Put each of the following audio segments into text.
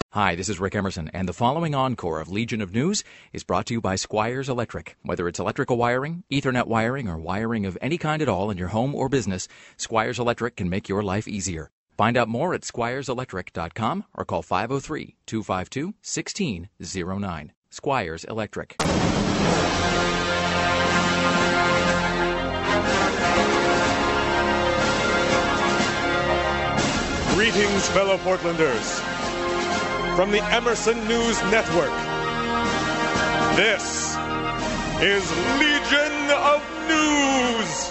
Hi, this is Rick Emerson, and the following encore of Legion of News is brought to you by Squires Electric. Whether it's electrical wiring, Ethernet wiring, or wiring of any kind at all in your home or business, Squires Electric can make your life easier. Find out more at squireselectric.com or call 503-252-1609. Squires Electric. Greetings, fellow Portlanders. From the Emerson News Network, this is Legion of News.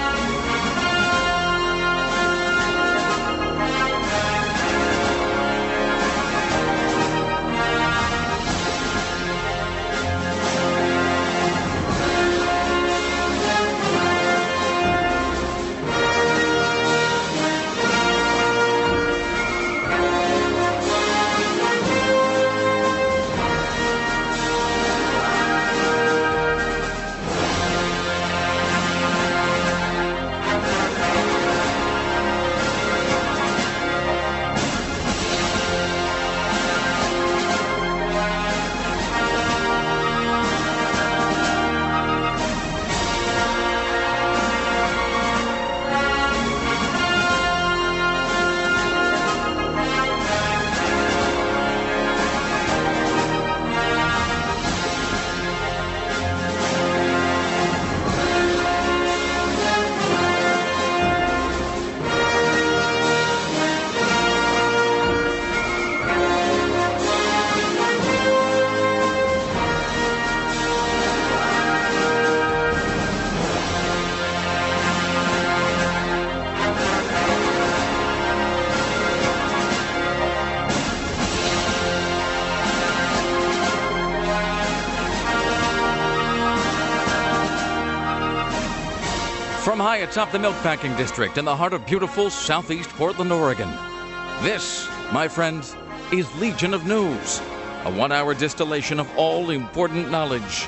From high atop the Milkpacking District in the heart of beautiful southeast Portland, Oregon, this, my friends, is Legion of News, a one-hour distillation of all important knowledge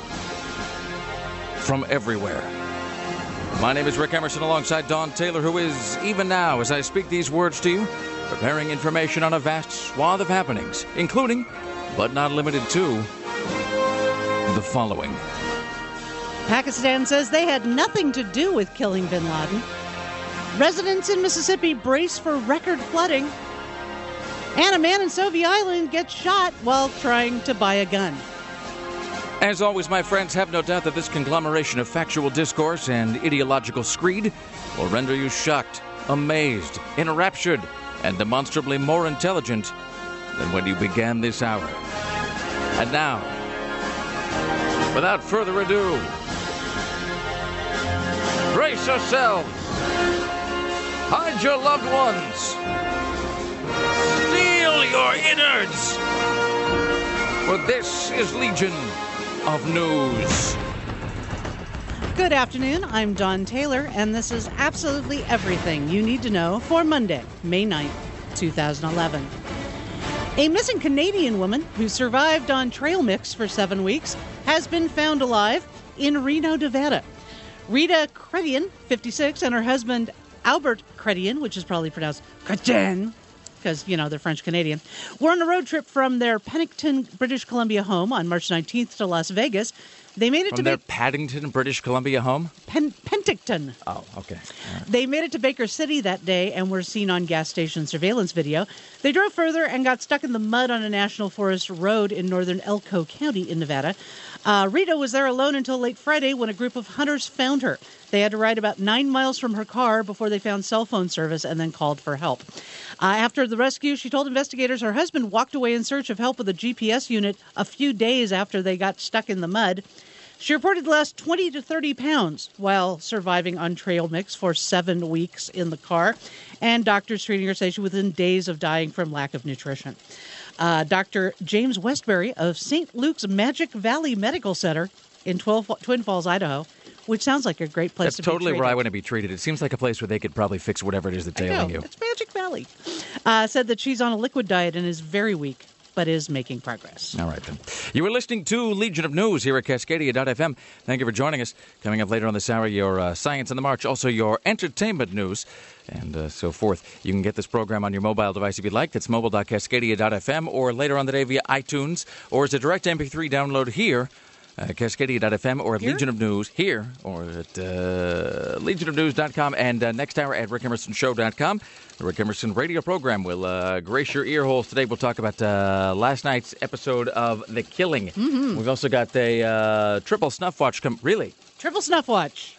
from everywhere. My name is Rick Emerson alongside Dawn Taylor, who is, even now as I speak these words to you, preparing information on a vast swath of happenings, including, but not limited to, the following. Pakistan says they had nothing to do with killing bin Laden. Residents in Mississippi brace for record flooding. And a man in Soviet Island gets shot while trying to buy a gun. As always, my friends, have no doubt that this conglomeration of factual discourse and ideological screed will render you shocked, amazed, enraptured, and demonstrably more intelligent than when you began this hour. And now, without further ado, brace yourselves. Hide your loved ones. Steal your innards. For this is Legion of News. Good afternoon. I'm Dawn Taylor, and this is absolutely everything you need to know for Monday, May 9th, 2011. A missing Canadian woman who survived on trail mix for 7 weeks has been found alive in Reno, Nevada. Rita Chrétien, 56, and her husband Albert Chrétien, which is probably pronounced Chrétien, because, you know, they're French-Canadian, were on a road trip from their Pennington, British Columbia home on March 19th to Las Vegas. They made it from their Paddington, British Columbia home? Penticton. Oh, okay. Right. They made it to Baker City that day and were seen on gas station surveillance video. They drove further and got stuck in the mud on a National Forest road in northern Elko County in Nevada. Rita was there alone until late Friday when a group of hunters found her. They had to ride about 9 miles from her car before they found cell phone service and then called for help. After the rescue, she told investigators her husband walked away in search of help with a GPS unit a few days after they got stuck in the mud. She reported lost 20 to 30 pounds while surviving on trail mix for 7 weeks in the car. And doctors treating her say she was within days of dying from lack of nutrition. Dr. James Westbury of St. Luke's Magic Valley Medical Center in Twin Falls, Idaho, which sounds like a great place to be treated. That's totally where I want to be treated. It seems like a place where they could probably fix whatever it is that's ailing you. It's Magic Valley. Said that she's on a liquid diet and is very weak. but is making progress. All right, then. You were listening to Legion of News here at Cascadia.fm. Thank you for joining us. Coming up later on this hour, your Science on the March, also your entertainment news, and so forth. You can get this program on your mobile device if you'd like. That's mobile.cascadia.fm, or later on the day via iTunes, or as a direct MP3 download here. Cascadia.fm or at Here? Legion of News here or at legionofnews.com, and next hour at rickemersonshow.com. The Rick Emerson radio program will grace your ear holes. Today we'll talk about last night's episode of The Killing. Mm-hmm. We've also got a triple snuff watch Really? Triple snuff watch.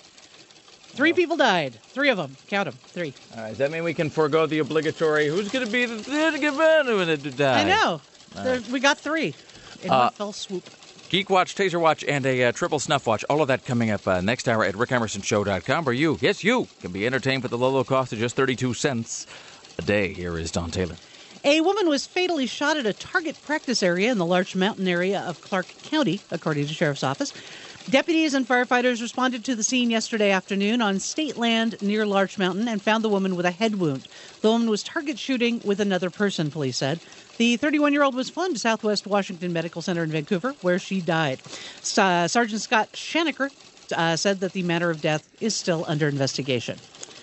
3 people died. 3 of them. Count them. 3. All right, does that mean we can forego the obligatory who's going to be the to give when it died? I know. We got 3 in one fell swoop. Geek Watch, Taser Watch, and a triple snuff watch. All of that coming up next hour at rickemersonshow.com, where you can be entertained for the low cost of just 32 cents a day. Here is Don Taylor. A woman was fatally shot at a Target practice area in the Larch Mountain area of Clark County, according to the Sheriff's Office. Deputies and firefighters responded to the scene yesterday afternoon on state land near Larch Mountain and found the woman with a head wound. The woman was target shooting with another person, police said. The 31-year-old was flown to Southwest Washington Medical Center in Vancouver, where she died. Sergeant Scott Shanaker said that the matter of death is still under investigation.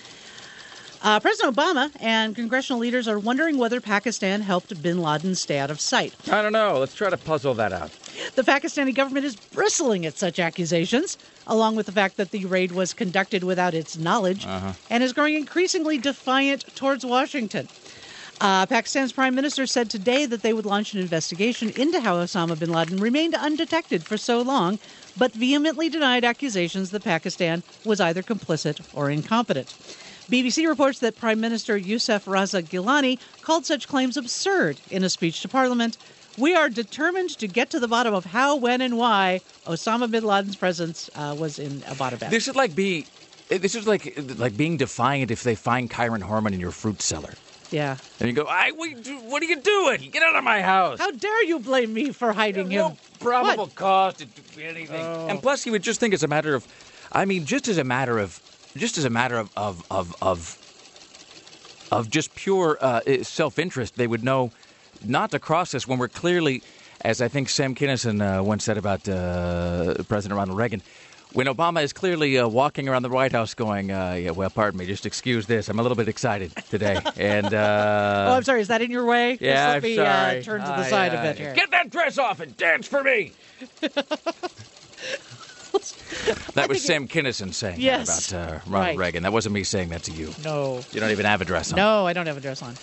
President Obama and congressional leaders are wondering whether Pakistan helped bin Laden stay out of sight. I don't know. Let's try to puzzle that out. The Pakistani government is bristling at such accusations, along with the fact that the raid was conducted without its knowledge, and is growing increasingly defiant towards Washington. Pakistan's prime minister said today that they would launch an investigation into how Osama bin Laden remained undetected for so long, but vehemently denied accusations that Pakistan was either complicit or incompetent. BBC reports that Prime Minister Yousef Raza Gilani called such claims absurd in a speech to Parliament. We are determined to get to the bottom of how, when, and why Osama bin Laden's presence was in Abbottabad. This is like being defiant if they find Kyron Harmon in your fruit cellar. Yeah. And you go, what are you doing? Get out of my house. How dare you blame me for hiding him? No probable cause to do anything. Oh. And plus, you would just think it's a matter of, just as a matter of just pure self-interest, they would know not to cross this when we're clearly, as I think Sam Kinison once said about President Ronald Reagan, when Obama is clearly walking around the White House going, pardon me, just excuse this. I'm a little bit excited today. And I'm sorry. Is that in your way? Yeah, Let me turn to the side a bit here. Get that dress off and dance for me. That was Sam Kinison saying that about Ronald Reagan. That wasn't me saying that to you. No. You don't even have a dress on. No, I don't have a dress on.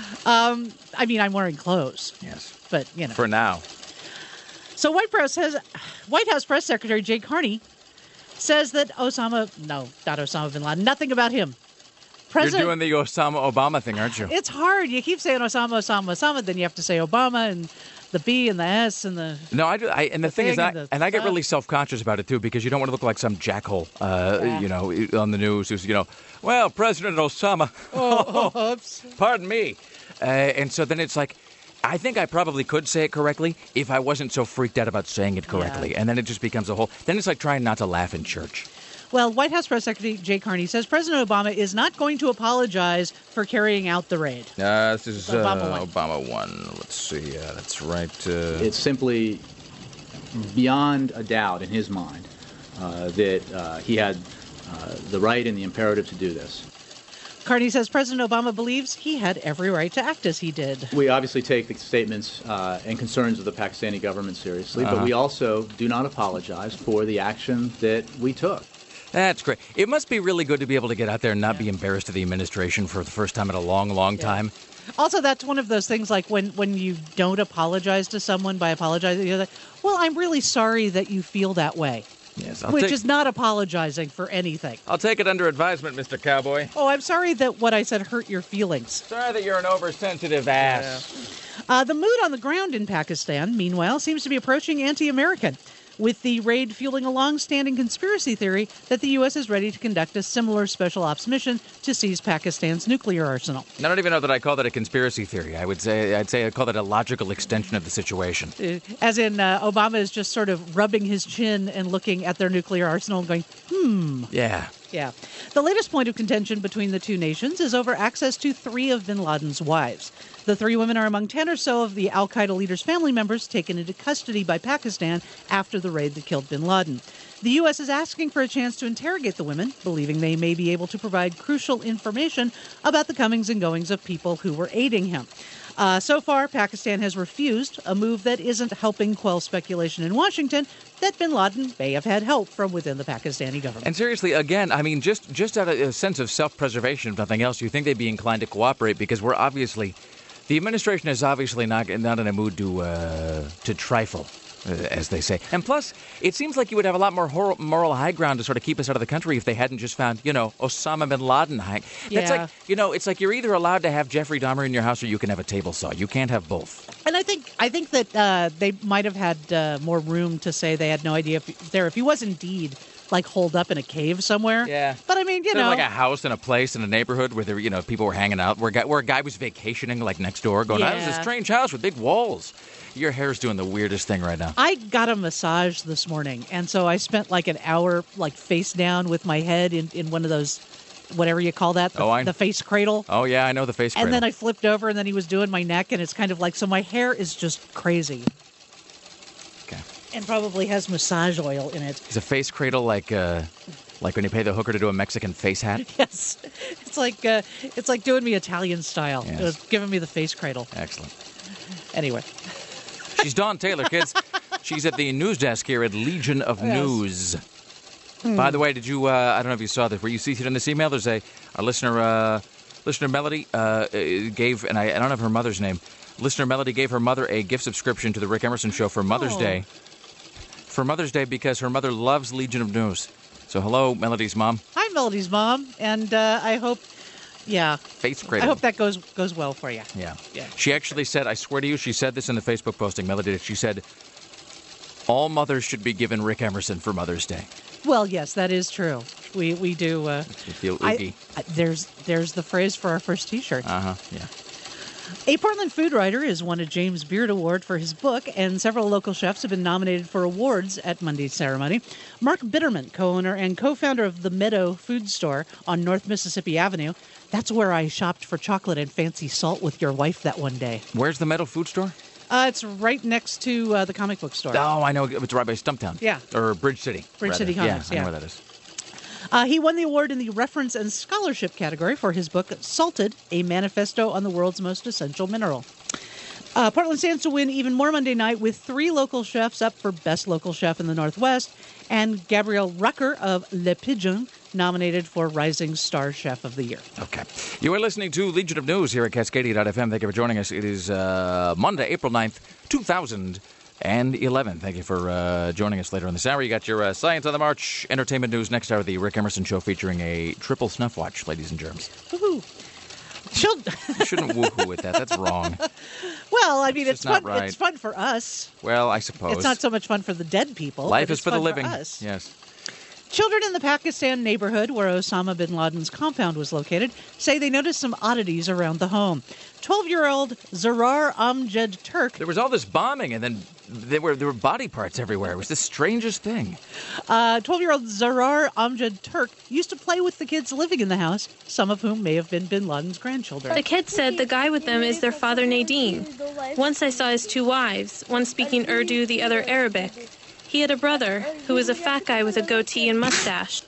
I'm wearing clothes. Yes. But, For now. So White House Press Secretary Jay Carney says that not Osama bin Laden, nothing about him. You're doing the Osama-Obama thing, aren't you? It's hard. You keep saying Osama, then you have to say Obama and the B and the S and the... No, I do. And the thing is, I get really self-conscious about it, too, because you don't want to look like some jackhole, on the news who's, well, President Osama. Oops. Pardon me. And so then it's like, I think I probably could say it correctly if I wasn't so freaked out about saying it correctly. Yeah. And then it just becomes then it's like trying not to laugh in church. Well, White House Press Secretary Jay Carney says President Obama is not going to apologize for carrying out the raid. This is Obama 1. Let's see. That's right. It's simply beyond a doubt in his mind that he had the right and the imperative to do this. Carney says President Obama believes he had every right to act as he did. We obviously take the statements and concerns of the Pakistani government seriously, but we also do not apologize for the action that we took. That's great. It must be really good to be able to get out there and not be embarrassed to the administration for the first time in a long, long time. Also, that's one of those things like when you don't apologize to someone by apologizing, you're like, well, I'm really sorry that you feel that way. Yes, which is not apologizing for anything. I'll take it under advisement, Mr. Cowboy. Oh, I'm sorry that what I said hurt your feelings. Sorry that you're an oversensitive ass. Yeah. The mood on the ground in Pakistan, meanwhile, seems to be approaching anti-American, with the raid fueling a long-standing conspiracy theory that the U.S. is ready to conduct a similar special ops mission to seize Pakistan's nuclear arsenal. I don't even know that I call that a conspiracy theory. I'd say I call that a logical extension of the situation. As in, Obama is just sort of rubbing his chin and looking at their nuclear arsenal and going, Yeah. Yeah. The latest point of contention between the two nations is over access to 3 of bin Laden's wives. The 3 women are among 10 or so of the al-Qaeda leader's family members taken into custody by Pakistan after the raid that killed bin Laden. The U.S. is asking for a chance to interrogate the women, believing they may be able to provide crucial information about the comings and goings of people who were aiding him. So far, Pakistan has refused, a move that isn't helping quell speculation in Washington that bin Laden may have had help from within the Pakistani government. And seriously, again, I mean, just out of a sense of self-preservation, if nothing else, you think they'd be inclined to cooperate because the administration is obviously not in a mood to trifle, as they say. And plus, it seems like you would have a lot more moral high ground to sort of keep us out of the country if they hadn't just found, Osama bin Laden. That's like, it's like you're either allowed to have Jeffrey Dahmer in your house or you can have a table saw. You can't have both. And I think that they might have had more room to say they had no idea if he was indeed like holed up in a cave somewhere. Yeah. But I mean, like a house in a place in a neighborhood where there, people were hanging out, where a guy was vacationing like next door, going, "That was a strange house with big walls." Your hair's doing the weirdest thing right now. I got a massage this morning, and so I spent like an hour like face down with my head in one of those, whatever you call that, the face cradle. Oh, yeah, I know the face cradle. And then I flipped over, and then he was doing my neck, and it's kind of like, so my hair is just crazy. Okay. And probably has massage oil in it. Is a face cradle like when you pay the hooker to do a Mexican face hat? Yes. It's like doing me Italian style. Yes. It was giving me the face cradle. Excellent. Anyway. She's Dawn Taylor, kids. She's at the news desk here at Legion of News. By the way, did you, I don't know if you saw this, were you CC'd in this email? There's a listener Melody gave, and I don't have her mother's name, listener Melody gave her mother a gift subscription to the Rick Emerson Show for Mother's Day. For Mother's Day because her mother loves Legion of News. So hello, Melody's mom. Hi, Melody's mom. And I hope, face cradle. I hope that goes well for you. Yeah. She actually said, I swear to you, she said this in the Facebook posting, Melody. She said, all mothers should be given Rick Emerson for Mother's Day. Well, yes, that is true. We do. You feel oogie. There's the phrase for our first T-shirt. Yeah. A Portland food writer has won a James Beard Award for his book, and several local chefs have been nominated for awards at Monday's ceremony. Mark Bitterman, co-owner and co-founder of the Meadow Food Store on North Mississippi Avenue. That's where I shopped for chocolate and fancy salt with your wife that one day. Where's the Meadow Food Store? It's right next to the comic book store. Oh, I know. It's right by Stumptown. Yeah. Or Bridge City. Bridge City Comics, I know where that is. He won the award in the Reference and Scholarship category for his book, Salted, a Manifesto on the World's Most Essential Mineral. Portland stands to win even more Monday night with 3 local chefs up for Best Local Chef in the Northwest, and Gabrielle Rucker of Le Pigeon nominated for Rising Star Chef of the Year. Okay. You are listening to Legion of News here at Cascadia.fm. Thank you for joining us. It is Monday, April 9th, 2011. Thank you for joining us later in this hour. You got your Science on the March entertainment news next hour, the Rick Emerson Show featuring a triple snuff watch, ladies and germs. Woohoo! You shouldn't woohoo with that. That's wrong. Well, I mean, it's fun. Right. It's fun for us. Well, I suppose. It's not so much fun for the dead people. Life is for the living. For us. Yes. Children in the Pakistan neighborhood where Osama bin Laden's compound was located say they noticed some oddities around the home. 12-year-old Zarar Amjad Turk. There was all this bombing, and then there were body parts everywhere. It was the strangest thing. 12-year-old Zarar Amjad Turk used to play with the kids living in the house, some of whom may have been bin Laden's grandchildren. The kids said the guy with them is their father Nadine. Once I saw his 2 wives, one speaking Urdu, the other Arabic. He had a brother who was a fat guy with a goatee and mustache.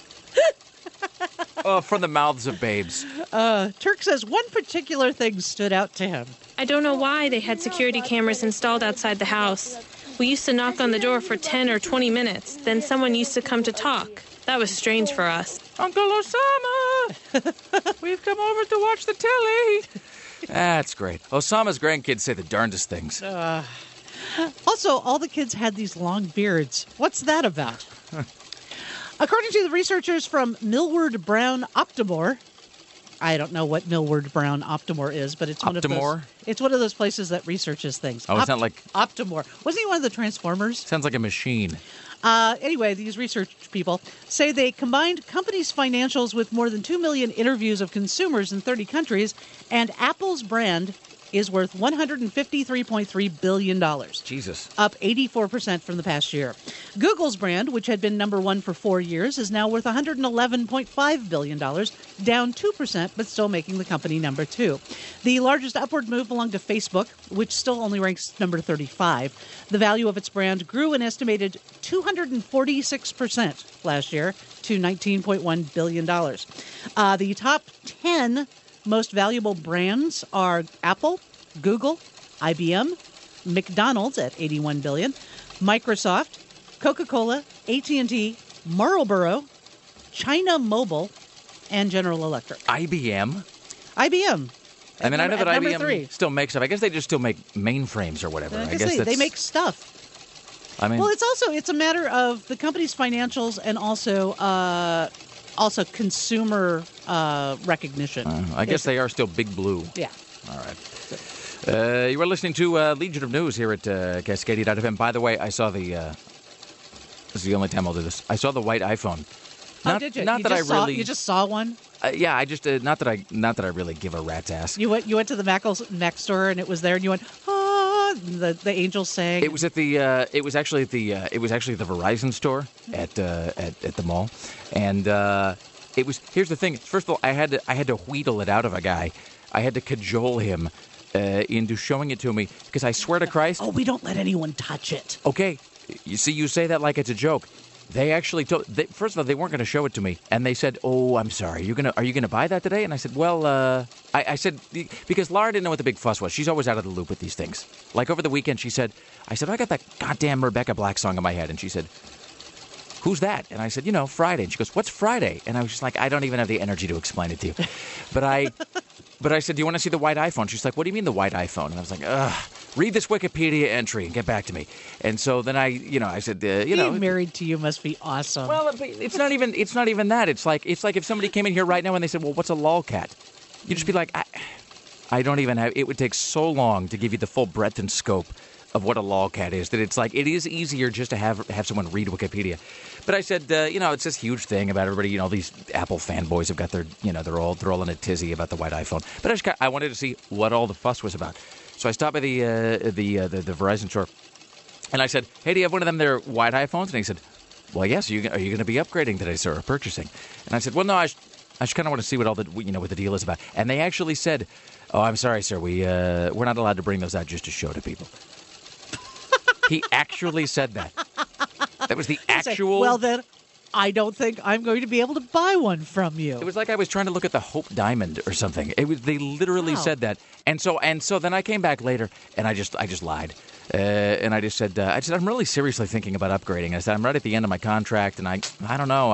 Oh, from the mouths of babes. Turk says one particular thing stood out to him. I don't know why they had security cameras installed outside the house. We used to knock on the door for 10 or 20 minutes. Then someone used to come to talk. That was strange for us. Uncle Osama! We've come over to watch the telly. That's great. Osama's grandkids say the darndest things. Also, all the kids had these long beards. What's that about? According to the researchers from Millward Brown Optimore, I don't know what Millward Brown Optimore is, but it's one of those places that researches things. Oh, it's not like Optimore. Wasn't he one of the Transformers? Sounds like a machine. Anyway, these research people say they combined companies' financials with more than 2 million interviews of consumers in 30 countries, and Apple's brand is worth $153.3 billion. Jesus. Up 84% from the past year. Google's brand, which had been number one for 4 years, is now worth $111.5 billion, down 2%, but still making the company number two. The largest upward move belonged to Facebook, which still only ranks number 35. The value of its brand grew an estimated 246% last year to $19.1 billion. The top 10 most valuable brands are Apple, Google, IBM, McDonald's at $81 billion, Microsoft, Coca-Cola, AT&T, Marlboro, China Mobile, and General Electric. IBM? IBM. I mean, I know that IBM 3. still makes stuff. I guess they just still make mainframes or whatever. I guess they make stuff. I mean, well, it's a matter of the company's financials and also consumer recognition. I guess they are still Big Blue. Yeah. All right. You are listening to Legion of News here at Cascadia.fm. By the way, I saw this is the only time I'll do this. I saw the white iPhone. Did you? Not You just saw one? Yeah, I just not that I really give a rat's ass. You went to the Mac store and it was there and you went, the angels sang. It was at the it was actually the Verizon store at the mall, and it was. Here's the thing. First of all, I had to wheedle it out of a guy. I had to cajole him into showing it to me because I swear to Christ. Oh, we don't let anyone touch it. Okay, you see, you say that like it's a joke. They actually first of all, they weren't going to show it to me, and they said, "Oh, I'm sorry. Are you gonna buy that today?" And I said, "Well, I said because Laura didn't know what the big fuss was. She's always out of the loop with these things. Like over the weekend, I said, I got that goddamn Rebecca Black song in my head, and she said, who's that? And I said, Friday. And she goes, what's Friday? And I was just like, I don't even have the energy to explain it to you. But I said, do you want to see the white iPhone? She's like, what do you mean the white iPhone? And I was like, read this Wikipedia entry and get back to me. And so then I said, being married to you must be awesome. Well, it's not even that. It's like if somebody came in here right now and they said, well, what's a lolcat? You'd just be like, I don't even have. It would take so long to give you the full breadth and scope of what a lolcat is that it's like it is easier just to have someone read Wikipedia. But I said, it's this huge thing about everybody. These Apple fanboys have got their, they're all in a tizzy about the white iPhone. But I wanted to see what all the fuss was about. So I stopped by the Verizon store, and I said, hey, do you have one of them there white iPhones? And he said, well, yes. Are you going to be upgrading today, sir, or purchasing? And I said, well, no, I just kind of want to see what all the what the deal is about. And they actually said, oh, I'm sorry, sir, we're not allowed to bring those out just to show to people. He actually said that. That was the actual... Well, then, I don't think I'm going to be able to buy one from you. It was like I was trying to look at the Hope Diamond or something. They literally said that. And so then I came back later, and I just lied. And I said, I'm really seriously thinking about upgrading. I said, I'm right at the end of my contract, and I don't know.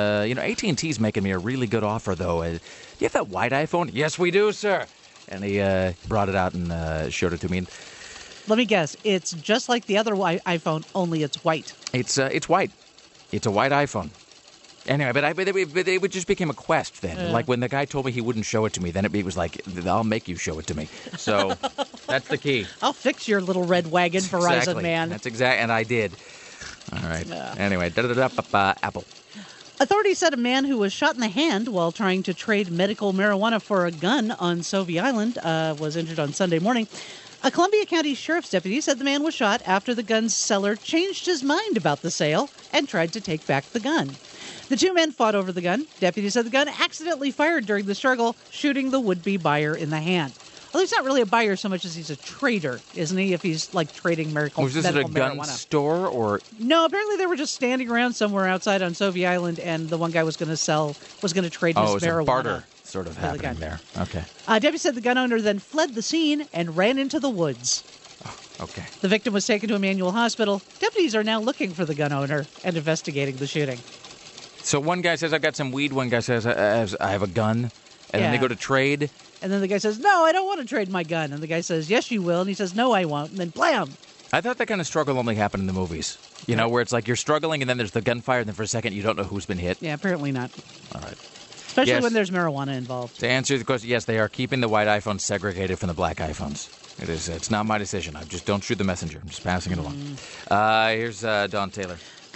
AT&T's making me a really good offer, though. You have that white iPhone? Yes, we do, sir. And he brought it out and showed it to me. Let me guess. It's just like the other iPhone, only it's white. It's white. It's a white iPhone. Anyway, but it just became a quest then. Yeah. Like when the guy told me he wouldn't show it to me, then it was like, I'll make you show it to me. So that's the key. I'll fix your little red wagon, Verizon exactly. Man. That's exactly, and I did. All right. Anyway, Apple. Authorities said a man who was shot in the hand while trying to trade medical marijuana for a gun on Sauvie Island was injured on Sunday morning. A Columbia County Sheriff's deputy said the man was shot after the gun's seller changed his mind about the sale and tried to take back the gun. The two men fought over the gun. Deputies said the gun accidentally fired during the struggle, shooting the would-be buyer in the hand. Although he's not really a buyer so much as he's a trader, isn't he? If he's like trading medical marijuana. Was this at a gun store or? No, apparently they were just standing around somewhere outside on Sauvie Island, and the one guy was going to trade his marijuana. Oh, it was a barter sort of happening there. Okay. Deputy said the gun owner then fled the scene and ran into the woods. Oh, okay. The victim was taken to Emmanuel Hospital. Deputies are now looking for the gun owner and investigating the shooting. So one guy says, I've got some weed. One guy says, I have a gun. And then they go to trade. And then the guy says, no, I don't want to trade my gun. And the guy says, yes, you will. And he says, no, I won't. And then blam. I thought that kind of struggle only happened in the movies. Where it's like you're struggling and then there's the gunfire and then for a second you don't know who's been hit. Yeah, apparently not. All right. Especially when there's marijuana involved. To answer the question, yes, they are keeping the white iPhones segregated from the black iPhones. It is. It's not my decision. I just don't shoot the messenger. I'm just passing it along. Here's Don Taylor.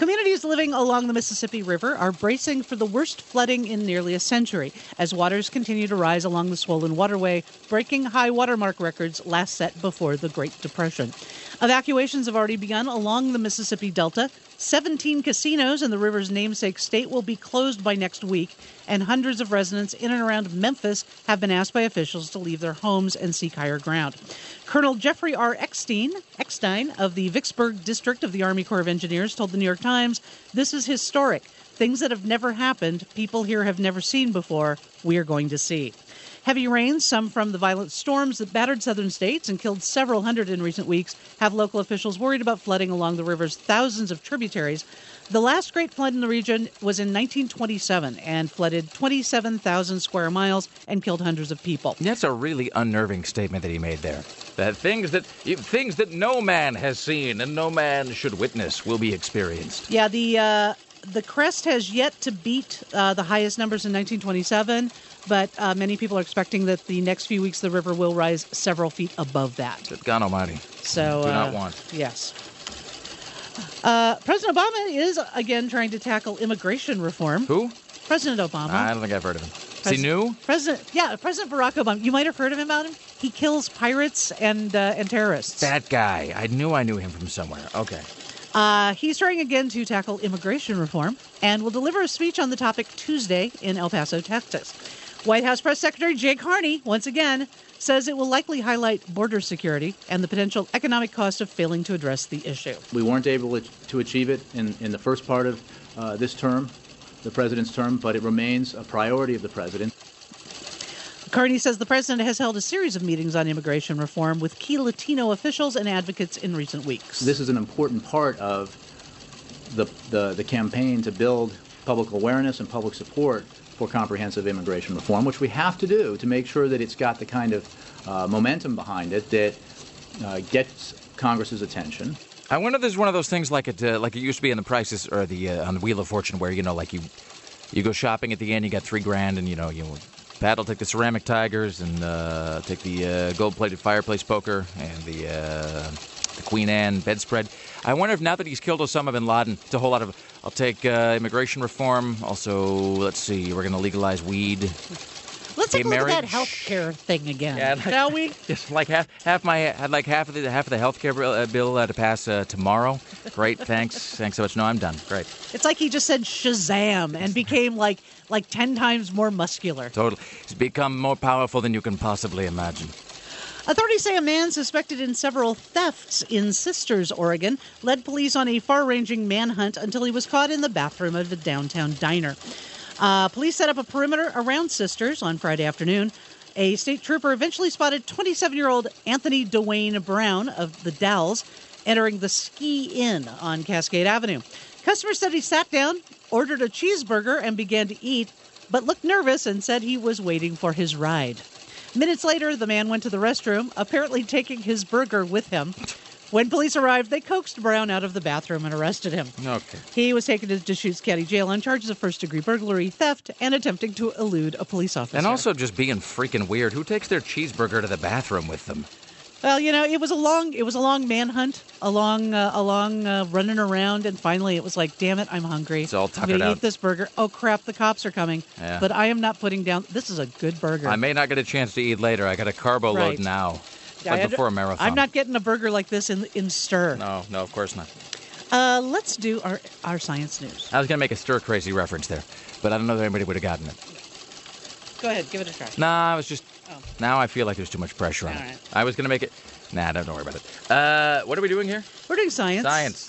Communities living along the Mississippi River are bracing for the worst flooding in nearly a century as waters continue to rise along the swollen waterway, breaking high watermark records last set before the Great Depression. Evacuations have already begun along the Mississippi Delta. 17 casinos in the river's namesake state will be closed by next week, and hundreds of residents in and around Memphis have been asked by officials to leave their homes and seek higher ground. Colonel Jeffrey R. Eckstein of the Vicksburg District of the Army Corps of Engineers told the New York Times, "This is historic. Things that have never happened, people here have never seen before, we are going to see." Heavy rains, some from the violent storms that battered southern states and killed several hundred in recent weeks, have local officials worried about flooding along the river's thousands of tributaries. The last great flood in the region was in 1927 and flooded 27,000 square miles and killed hundreds of people. That's a really unnerving statement that he made there. That things that no man has seen and no man should witness will be experienced. Yeah, the crest has yet to beat the highest numbers in 1927, but many people are expecting that the next few weeks the river will rise several feet above that. Good God Almighty. So, do not want. Yes. President Obama is again trying to tackle immigration reform. Who? President Obama. I don't think I've heard of him. Is he new? President Barack Obama. You might have heard of him about him. He kills pirates and terrorists. That guy. I knew him from somewhere. Okay. He's trying again to tackle immigration reform and will deliver a speech on the topic Tuesday in El Paso, Texas. White House Press Secretary Jay Carney, once again, says it will likely highlight border security and the potential economic cost of failing to address the issue. We weren't able to achieve it in the first part of this term, the president's term, but it remains a priority of the president. Carney says the president has held a series of meetings on immigration reform with key Latino officials and advocates in recent weeks. This is an important part of the campaign to build public awareness and public support for comprehensive immigration reform, which we have to do to make sure that it's got the kind of momentum behind it that gets Congress's attention. I wonder if this is one of those things like it used to be in the prices or on the Wheel of Fortune, where you go shopping at the end, you got $3,000, and Pat will take the ceramic tigers and take the gold-plated fireplace poker and the Queen Anne bedspread. I wonder if now that he's killed Osama bin Laden, it's a whole lot of. I'll take immigration reform. Also, let's see, we're going to legalize weed. Let's take a look at that health care thing again, shall we? Just like half of the health care bill to pass tomorrow. Great, thanks so much. No, I'm done. Great. It's like he just said Shazam and became like 10 times more muscular. Totally. He's become more powerful than you can possibly imagine. Authorities say a man suspected in several thefts in Sisters, Oregon, led police on a far-ranging manhunt until he was caught in the bathroom of a downtown diner. Police set up a perimeter around Sisters on Friday afternoon. A state trooper eventually spotted 27-year-old Anthony Dwayne Brown of the Dalles entering the Ski Inn on Cascade Avenue. Customers said he sat down, ordered a cheeseburger, and began to eat, but looked nervous and said he was waiting for his ride. Minutes later, the man went to the restroom, apparently taking his burger with him. When police arrived, they coaxed Brown out of the bathroom and arrested him. Okay. He was taken to Deschutes County Jail on charges of first-degree burglary, theft, and attempting to elude a police officer. And also just being freaking weird. Who takes their cheeseburger to the bathroom with them? Well, it was a long manhunt, a long running around, and finally it was like, damn it, I'm hungry. It's all tuckered I'm going out. to eat this burger. Oh, crap, the cops are coming. Yeah. But I am not putting down, this is a good burger. I may not get a chance to eat later. I got a carbo load now. It's like before a marathon. I'm not getting a burger like this in stir. No, of course not. Let's do our science news. I was going to make a stir-crazy reference there, but I don't know if anybody would have gotten it. Go ahead, give it a try. Nah, I was just... Now I feel like there's too much pressure on it. Right. I was going to make it... Nah, don't worry about it. What are we doing here? We're doing science. Science.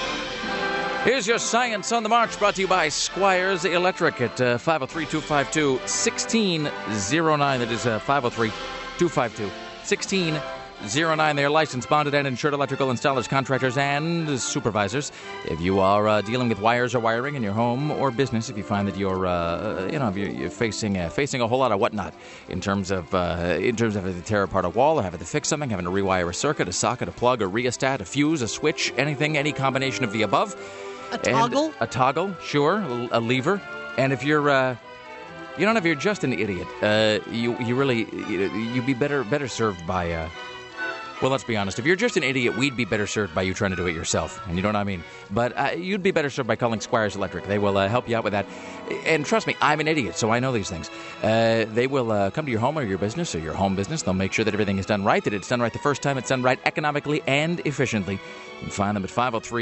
Here's your Science on the March, brought to you by Squires Electric at 503-252-1609. That is 503-252-1609. They are licensed, bonded, and insured electrical installers, contractors, and supervisors. If you are dealing with wires or wiring in your home or business, if you find that you're facing a whole lot of whatnot in terms of having to tear apart a wall or having to fix something, having to rewire a circuit, a socket, a plug, a rheostat, a fuse, a switch, anything, any combination of the above. A toggle? And a toggle, sure, a lever. And if you're if you're just an idiot, you'd be better served by Well, let's be honest. If you're just an idiot, we'd be better served by you trying to do it yourself. And you know what I mean? But you'd be better served by calling Squires Electric. They will help you out with that. And trust me, I'm an idiot, so I know these things. They will come to your home or your business or your home business. They'll make sure that everything is done right, that it's done right the first time, it's done right economically and efficiently. You can find them at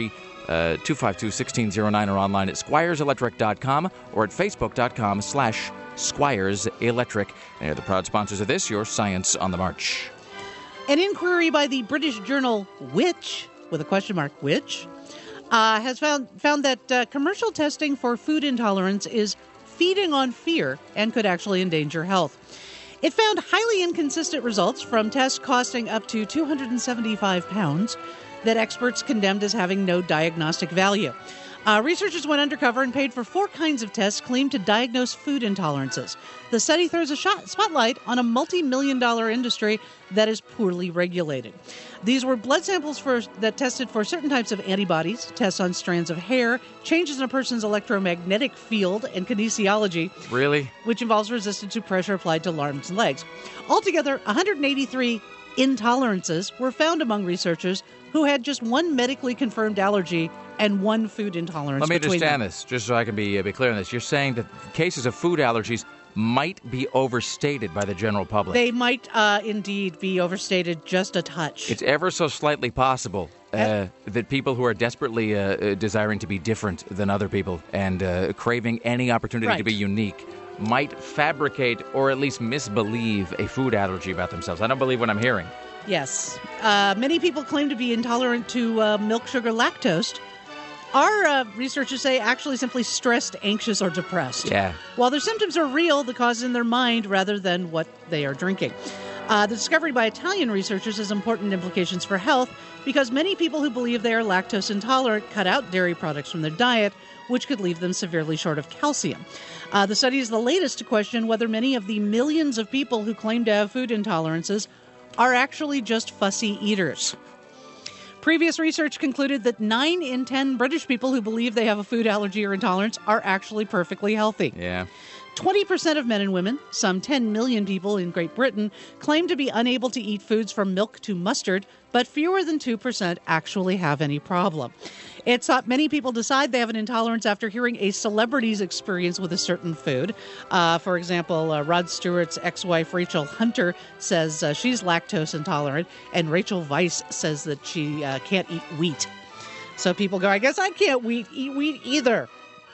503-252-1609 or online at squireselectric.com or at facebook.com/Squires Electric. And they're the proud sponsors of this, your Science on the March. An inquiry by the British journal Which, with a question mark, Which, has found that commercial testing for food intolerance is feeding on fear and could actually endanger health. It found highly inconsistent results from tests costing up to £275 that experts condemned as having no diagnostic value. Researchers went undercover and paid for 4 kinds of tests claimed to diagnose food intolerances. The study throws a spotlight on a multi-million-dollar industry that is poorly regulated. These were blood samples that tested for certain types of antibodies, tests on strands of hair, changes in a person's electromagnetic field, and kinesiology. Really? Which involves resistance to pressure applied to arms and legs. Altogether, 183 intolerances were found among researchers who had just one medically confirmed allergy and one food intolerance. Let me understand this, just so I can be clear on this. You're saying that cases of food allergies might be overstated by the general public. They might indeed be overstated just a touch. It's ever so slightly possible that people who are desperately desiring to be different than other people and craving any opportunity to be unique might fabricate or at least misbelieve a food allergy about themselves. I don't believe what I'm hearing. Yes. Many people claim to be intolerant to milk, sugar, lactose. Our researchers say actually simply stressed, anxious, or depressed. Yeah. While their symptoms are real, the cause is in their mind rather than what they are drinking. The discovery by Italian researchers has important implications for health because many people who believe they are lactose intolerant cut out dairy products from their diet, which could leave them severely short of calcium. The study is the latest to question whether many of the millions of people who claim to have food intolerances are actually just fussy eaters. Previous research concluded that 9 in 10 British people who believe they have a food allergy or intolerance are actually perfectly healthy. Yeah. 20% of men and women, some 10 million people in Great Britain, claim to be unable to eat foods from milk to mustard, but fewer than 2% actually have any problem. It's thought many people decide they have an intolerance after hearing a celebrity's experience with a certain food. For example, Rod Stewart's ex-wife Rachel Hunter says she's lactose intolerant, and Rachel Weisz says that she can't eat wheat. So people go, I guess I can't eat wheat either.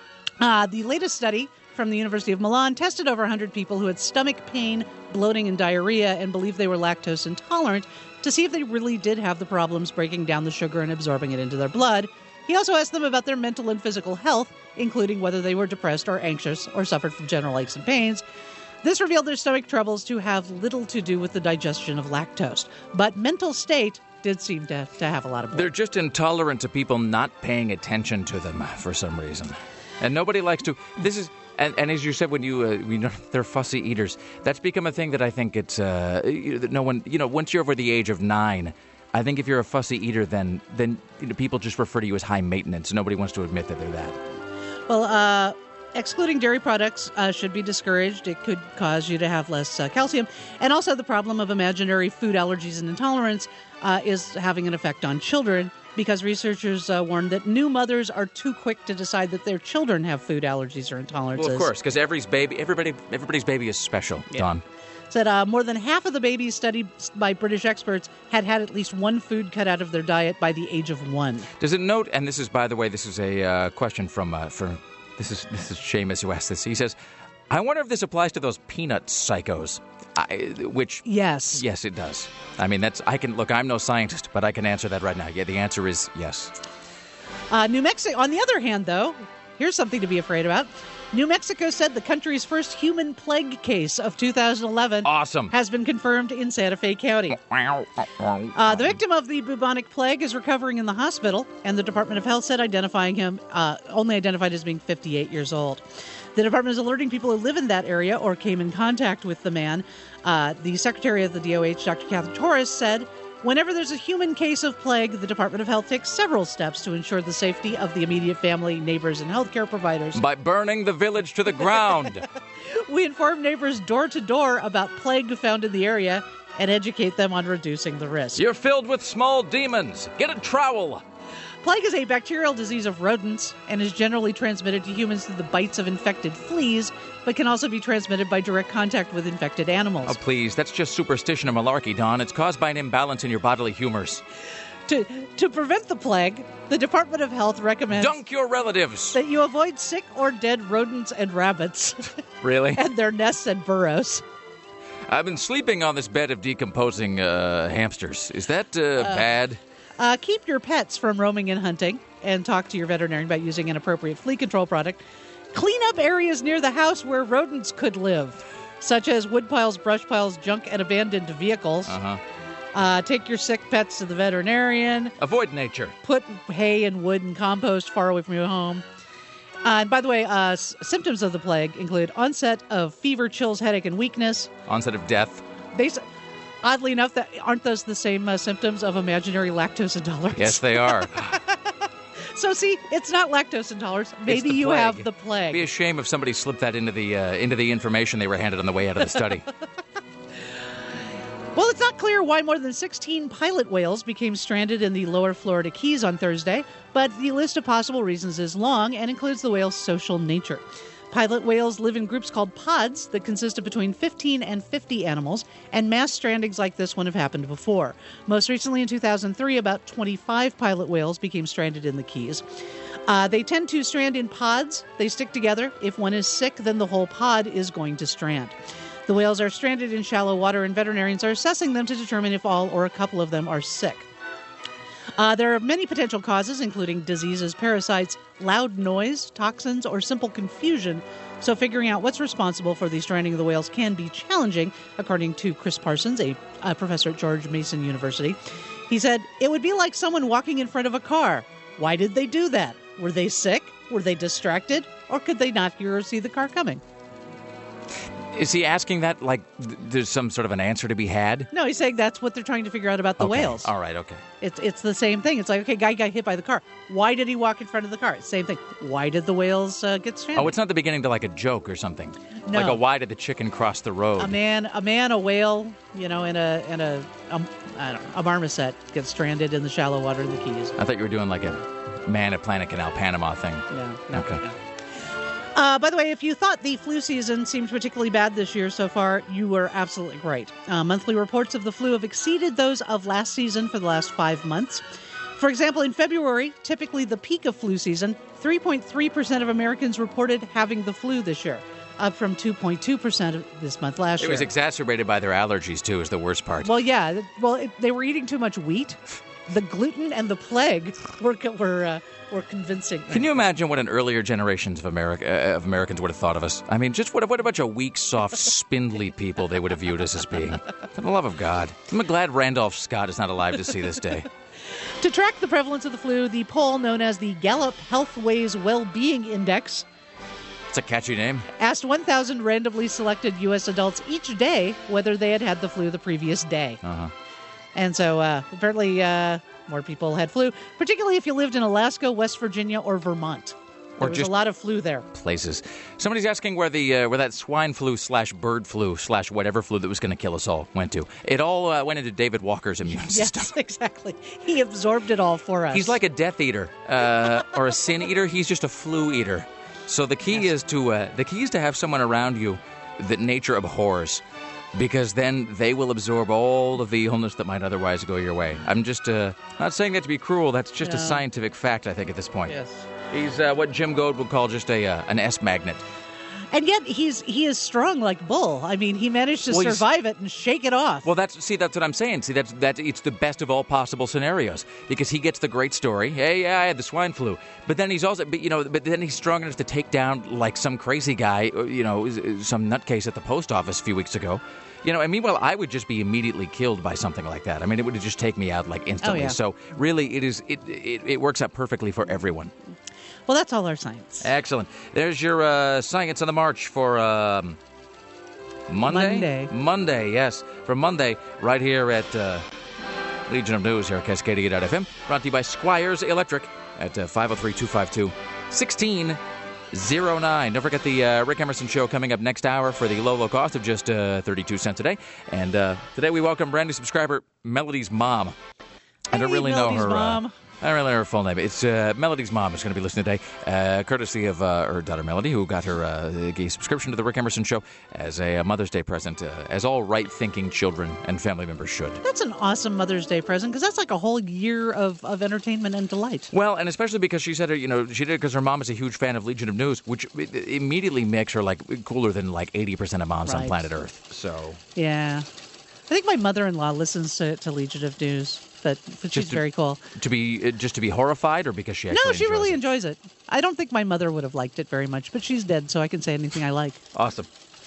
The latest study from the University of Milan tested over 100 people who had stomach pain, bloating, and diarrhea and believed they were lactose intolerant to see if they really did have the problems breaking down the sugar and absorbing it into their blood. He also asked them about their mental and physical health, including whether they were depressed or anxious or suffered from general aches and pains. This revealed their stomach troubles to have little to do with the digestion of lactose, but mental state did seem to have a lot of. They're just intolerant to people not paying attention to them for some reason, and nobody likes to. This is. And as you said, when they're fussy eaters, that's become a thing that I think it's no one, once you're over the age of 9, I think if you're a fussy eater, then people just refer to you as high maintenance. Nobody wants to admit that they're that. Well, excluding dairy products should be discouraged. It could cause you to have less calcium. And also the problem of imaginary food allergies and intolerance is having an effect on children, because researchers warn that new mothers are too quick to decide that their children have food allergies or intolerances. Well, of course, because everybody's baby is special, yeah. Don. Said more than half of the babies studied by British experts had at least one food cut out of their diet by the age of 1. Does it note, and this is, by the way, this is a question from this is Seamus who asked this. He says, I wonder if this applies to those peanut psychos. Yes. Yes, it does. I mean, I'm no scientist, but I can answer that right now. Yeah, the answer is yes. New Mexico, on the other hand, though, here's something to be afraid about. New Mexico said the country's first human plague case of 2011 has been confirmed in Santa Fe County. The victim of the bubonic plague is recovering in the hospital, and the Department of Health said identifying him, only identified as being 58 years old. The department is alerting people who live in that area or came in contact with the man. The Secretary of the DOH, Dr. Catherine Torres, said, whenever there's a human case of plague, the Department of Health takes several steps to ensure the safety of the immediate family, neighbors, and healthcare providers. By burning the village to the ground. We inform neighbors door to door about plague found in the area, and educate them on reducing the risk. You're filled with small demons. Get a trowel. Plague is a bacterial disease of rodents and is generally transmitted to humans through the bites of infected fleas, but can also be transmitted by direct contact with infected animals. Oh, please. That's just superstition or malarkey, Don. It's caused by an imbalance in your bodily humors. To prevent the plague, the Department of Health recommends Dunk your relatives. that you avoid sick or dead rodents and rabbits Really? and their nests and burrows. I've been sleeping on this bed of decomposing hamsters. Is that bad? Keep your pets from roaming and hunting, and talk to your veterinarian about using an appropriate flea control product. Clean up areas near the house where rodents could live, such as wood piles, brush piles, junk, and abandoned vehicles. Take your sick pets to the veterinarian. Avoid nature. Put hay and wood and compost far away from your home. And by the way, symptoms of the plague include onset of fever, chills, headache, and weakness. Onset of death. Oddly enough, aren't those the same symptoms of imaginary lactose intolerance? Yes, they are. So see, it's not lactose intolerance. Maybe the you plague. have the It'd plague. be a shame if somebody slipped that into the information they were handed on the way out of the study. Well, it's not clear why more than 16 pilot whales became stranded in the lower Florida Keys on Thursday, but the list of possible reasons is long and includes the whale's social nature. Pilot whales live in groups called pods that consist of between 15 and 50 animals, and mass strandings like this one have happened before. Most recently in 2003, about 25 pilot whales became stranded in the Keys. They tend to strand in pods. They stick together. If one is sick, then the whole pod is going to strand. The whales are stranded in shallow water, and veterinarians are assessing them to determine if all or a couple of them are sick. There are many potential causes, including diseases, parasites, loud noise, toxins, or simple confusion. So figuring out what's responsible for the stranding of the whales can be challenging, according to Chris Parsons, a professor at George Mason University. He said, "It would be like someone walking in front of a car. Why did they do that? Were they sick? Were they distracted? Or could they not hear or see the car coming?" Is he asking that like there's some sort of an answer to be had? No, he's saying that's what they're trying to figure out about the whales. All right, okay. It's the same thing. It's like, okay, guy got hit by the car. Why did he walk in front of the car? Same thing. Why did the whales get stranded? Oh, it's not the beginning to like a joke or something. No. Like why did the chicken cross the road? A man, a whale, and a marmoset gets stranded in the shallow water of the Keys. I thought you were doing like a Man at Planet Canal Panama thing. No. Okay. No. By the way, if you thought the flu season seemed particularly bad this year so far, you were absolutely right. Monthly reports of the flu have exceeded those of last season for the last 5 months. For example, in February, typically the peak of flu season, 3.3% of Americans reported having the flu this year, up from 2.2% this month last year. It was exacerbated by their allergies, too, is the worst part. Well, yeah. They were eating too much wheat. The gluten and the plague were convincing. Can you imagine what an earlier generations of Americans would have thought of us? I mean, just what a bunch of weak, soft, spindly people they would have viewed us as being. For the love of God. I'm glad Randolph Scott is not alive to see this day. To track the prevalence of the flu, the poll known as the Gallup Healthways Well-Being Index, It's a catchy name. asked 1,000 randomly selected U.S. adults each day whether they had the flu the previous day. And so apparently more people had flu, particularly if you lived in Alaska, West Virginia, or Vermont. There was a lot of flu there. Places. Somebody's asking where that swine flu / bird flu / whatever flu that was going to kill us all went to. It all went into David Walker's immune system. Yes, exactly. He absorbed it all for us. He's like a Death Eater or a Sin Eater. He's just a flu eater. So the key is to have someone around you that nature abhors, because then they will absorb all of the illness that might otherwise go your way. I'm just not saying that to be cruel. That's just a scientific fact, I think, at this point. Yes. He's what Jim Goad would call just an S magnet. And yet he is strong like bull. I mean, he managed to survive it and shake it off. Well, that's what I'm saying. See, that's it's the best of all possible scenarios, because he gets the great story. Hey, yeah, I had the swine flu, but then he's also, but then he's strong enough to take down like some crazy guy, some nutcase at the post office a few weeks ago. And meanwhile, I would just be immediately killed by something like that. I mean, it would just take me out like instantly. Oh, yeah. So really, it works out perfectly for everyone. Well, that's all our science. Excellent. There's your science on the march for Monday. Monday, yes. For Monday, right here at Legion of News here at Cascadia.fm. Brought to you by Squires Electric at 503-252-1690. 09. Don't forget the Rick Emerson Show coming up next hour for the low, low cost of just 32 cents a day. And today we welcome brand new subscriber, Melody's mom. I don't really know her. Mom. I don't really know her full name. It's Melody's mom is going to be listening today, courtesy of her daughter Melody, who got her a subscription to the Rick Emerson Show as a Mother's Day present, as all right-thinking children and family members should. That's an awesome Mother's Day present, because that's like a whole year of entertainment and delight. Well, and especially because she said, she did it because her mom is a huge fan of Legion of News, which immediately makes her like cooler than like 80% of moms on planet Earth. So yeah, I think my mother-in-law listens to Legion of News. But she's very cool. To be horrified, or because she actually No, she enjoys really it? enjoys it. I don't think my mother would have liked it very much, but she's dead, so I can say anything I like. Awesome.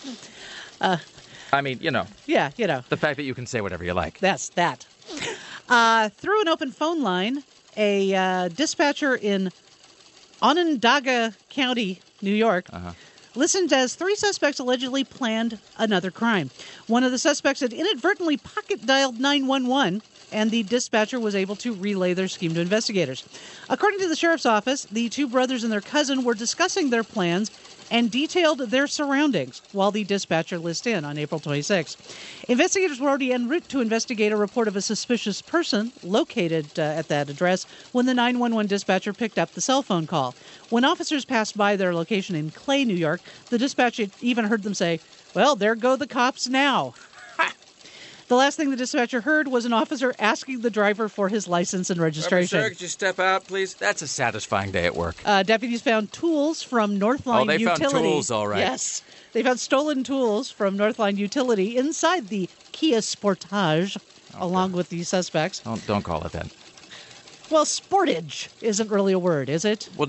I mean, Yeah, the fact that you can say whatever you like. That's that. Through an open phone line, a dispatcher in Onondaga County, New York, listened as 3 suspects allegedly planned another crime. One of the suspects had inadvertently pocket-dialed 911, and the dispatcher was able to relay their scheme to investigators. According to the sheriff's office, the 2 brothers and their cousin were discussing their plans and detailed their surroundings while the dispatcher listened in on April 26. Investigators were already en route to investigate a report of a suspicious person located at that address when the 911 dispatcher picked up the cell phone call. When officers passed by their location in Clay, New York, the dispatcher even heard them say, "Well, there go the cops now." The last thing the dispatcher heard was an officer asking the driver for his license and registration. Sir, could you step out, please? That's a satisfying day at work. Deputies found tools from Northline Utility. Utility. Found tools, all right. Yes. They found stolen tools from Northline Utility inside the Kia Sportage, along with the suspects. Don't call it that. Well, Sportage isn't really a word, is it? Well,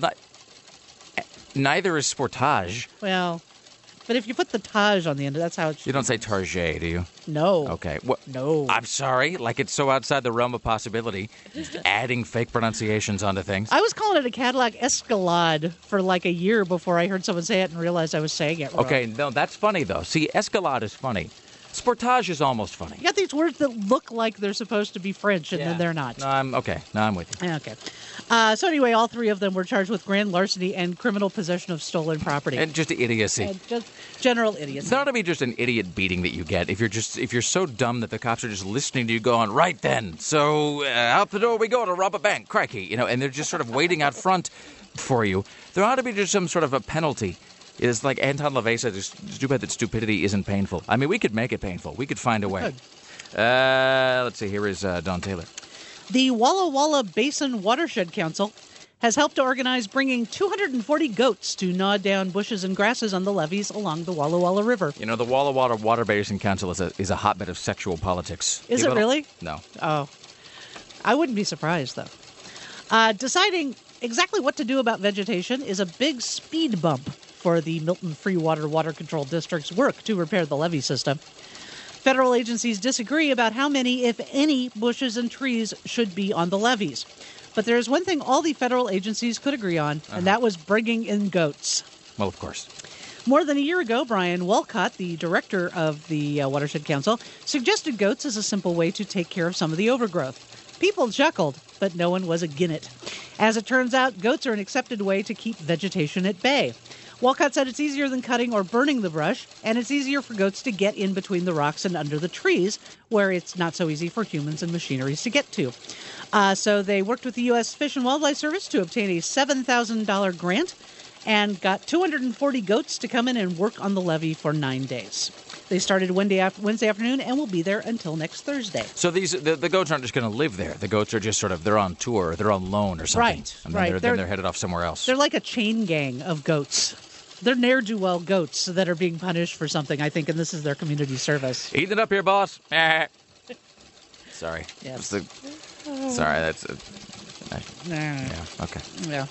neither is Sportage. Well, but if you put the Taj on the end, that's how it should. You don't say Target, do you? No. Okay. What? No. I'm sorry. Like, it's so outside the realm of possibility. Just adding fake pronunciations onto things. I was calling it a Cadillac Escalade for like a year before I heard someone say it and realized I was saying it wrong. Okay, no, that's funny, though. See, Escalade is funny. Sportage is almost funny. You got these words that look like they're supposed to be French, and then they're not. No, I'm okay. No, I'm with you. Okay. So anyway, all 3 of them were charged with grand larceny and criminal possession of stolen property. And just idiocy. And just general idiocy. It's not to be just an idiot beating that you get if you're so dumb that the cops are just listening to you going, right then, so out the door we go to rob a bank, crikey, and they're just sort of waiting out front for you. There ought to be just some sort of a penalty. It's like Anton LaVey said, it's too bad that stupidity isn't painful. I mean, we could make it painful. We could find a way. Let's see. Here is Don Taylor. The Walla Walla Basin Watershed Council has helped to organize bringing 240 goats to gnaw down bushes and grasses on the levees along the Walla Walla River. The Walla Walla Water Basin Council is a hotbed of sexual politics. Is it really? No. Oh. I wouldn't be surprised, though. Deciding exactly what to do about vegetation is a big speed bump for the Milton Free Water Control District's work to repair the levee system. Federal agencies disagree about how many, if any, bushes and trees should be on the levees. But there is one thing all the federal agencies could agree on, and that was bringing in goats. Well, of course. More than a year ago, Brian Walcott, the director of the Watershed Council, suggested goats as a simple way to take care of some of the overgrowth. People chuckled, but no one was agin it. As it turns out, goats are an accepted way to keep vegetation at bay. Walcott said it's easier than cutting or burning the brush, and it's easier for goats to get in between the rocks and under the trees, where it's not so easy for humans and machineries to get to. So they worked with the U.S. Fish and Wildlife Service to obtain a $7,000 grant and got 240 goats to come in and work on the levee for 9 days. They started Wednesday afternoon and will be there until next Thursday. So the goats aren't just going to live there. The goats are just they're on tour, they're on loan or something. Right, and then they're headed off somewhere else. They're like a chain gang of goats. They're ne'er-do-well goats that are being punished for something, I think, and this is their community service. Eating it up here, boss. Sorry. Yes. Sorry, that's... Yeah, okay. Yeah.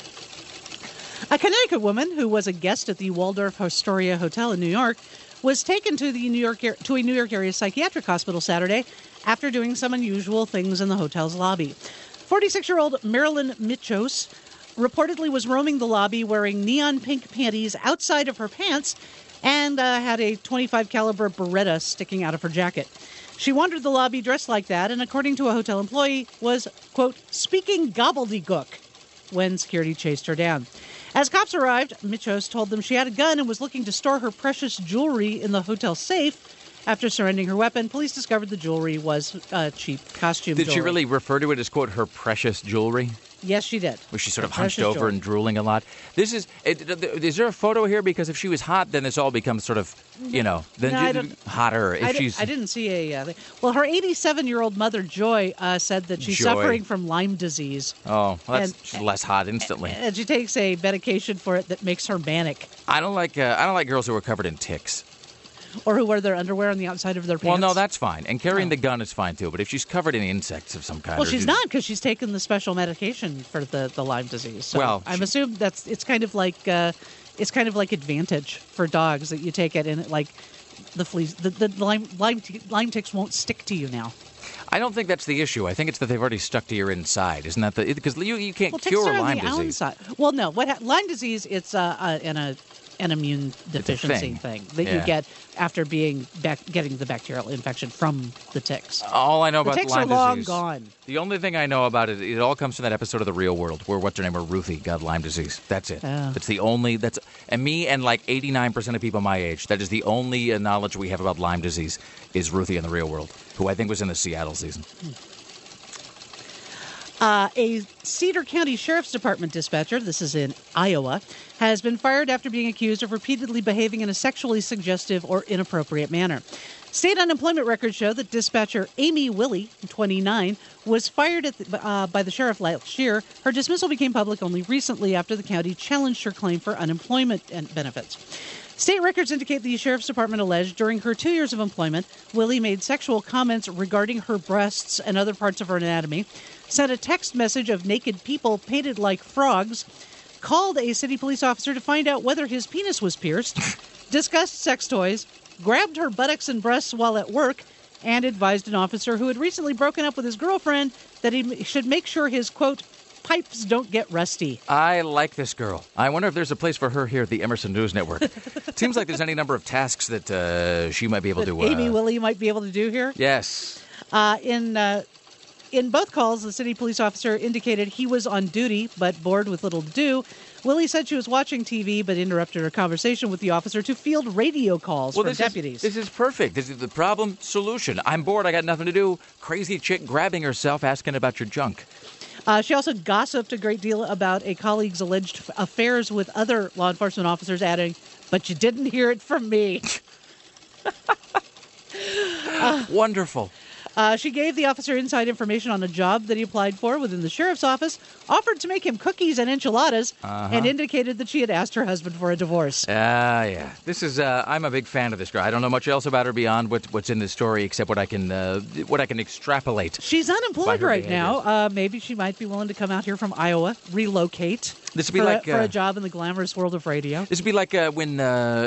A Connecticut woman who was a guest at the Waldorf Astoria Hotel in New York was taken to a New York area psychiatric hospital Saturday after doing some unusual things in the hotel's lobby. 46-year-old Marilyn Michos reportedly was roaming the lobby wearing neon pink panties outside of her pants and had a .25 caliber Beretta sticking out of her jacket. She wandered the lobby dressed like that and, according to a hotel employee, was, quote, speaking gobbledygook when security chased her down. As cops arrived, Michos told them she had a gun and was looking to store her precious jewelry in the hotel safe. After surrendering her weapon, police discovered the jewelry was cheap costume jewelry. Did she really refer to it as, quote, her precious jewelry? Yes, she did. Was she sort of Her hunched precious over jewelry. and drooling a lot? Is there a photo here? Because if she was hot, then this all becomes sort of, No, I don't- hotter. If I she's didn't see a... well, her 87-year-old mother, Joy, said that she's Joy. suffering from Lyme disease. oh, well, that's and- she's less hot instantly. And she takes a medication for it that makes her manic. I don't like girls who are covered in ticks. Or who wear their underwear on the outside of their pants. Well, no, that's fine. And carrying No. the gun is fine, too. But if she's covered in insects of some kind... Well, or she's just- not, because she's taken the special medication for the Lyme disease. So Well, I'm she- assuming it's kind of like Advantage for dogs that you take it and it, like the fleas, the Lyme ticks won't stick to you now. I don't think that's the issue. I think it's that they've already stuck to your inside. Isn't that because you can't Well, ticks cure are on Lyme the disease? outside. Well, no, Lyme disease? It's an immune deficiency thing that you Yeah. get after getting the bacterial infection from the ticks. All I know The about ticks Lyme are long disease. gone. The only thing I know about it, it all comes from that episode of The Real World where what's her name, where Ruthie got Lyme disease. That's it. Oh. That's the only. And me and like 89% of people my age. That is the only knowledge we have about Lyme disease is Ruthie in The Real World, who I think was in the Seattle season. A Cedar County Sheriff's Department dispatcher, this is in Iowa, has been fired after being accused of repeatedly behaving in a sexually suggestive or inappropriate manner. State unemployment records show that dispatcher Amy Willie, 29, was fired by the sheriff last year. Her dismissal became public only recently after the county challenged her claim for unemployment benefits. State records indicate the Sheriff's Department alleged during her 2 years of employment, Willie made sexual comments regarding her breasts and other parts of her anatomy, sent a text message of naked people painted like frogs, called a city police officer to find out whether his penis was pierced, discussed sex toys, grabbed her buttocks and breasts while at work, and advised an officer who had recently broken up with his girlfriend that he should make sure his, quote, pipes don't get rusty. I like this girl. I wonder if there's a place for her here at the Emerson News Network. It seems like there's any number of tasks that she might be able to... Amy Willie might be able to do here. Yes. In both calls, the city police officer indicated he was on duty, but bored with little to do. Willie said she was watching TV, but interrupted her conversation with the officer to field radio calls from deputies. This is perfect. This is the problem solution. I'm bored. I got nothing to do. Crazy chick grabbing herself, asking about your junk. She also gossiped a great deal about a colleague's alleged affairs with other law enforcement officers, adding, "But you didn't hear it from me." Wonderful. She gave the officer inside information on a job that he applied for within the sheriff's office, offered to make him cookies and enchiladas, and indicated that she had asked her husband for a divorce. Yeah. This is. I'm a big fan of this girl. I don't know much else about her beyond what's in this story, except what I can extrapolate. She's by unemployed her right now. Maybe she might be willing to come out here from Iowa, relocate. This would be for a job in the glamorous world of radio. This would be like when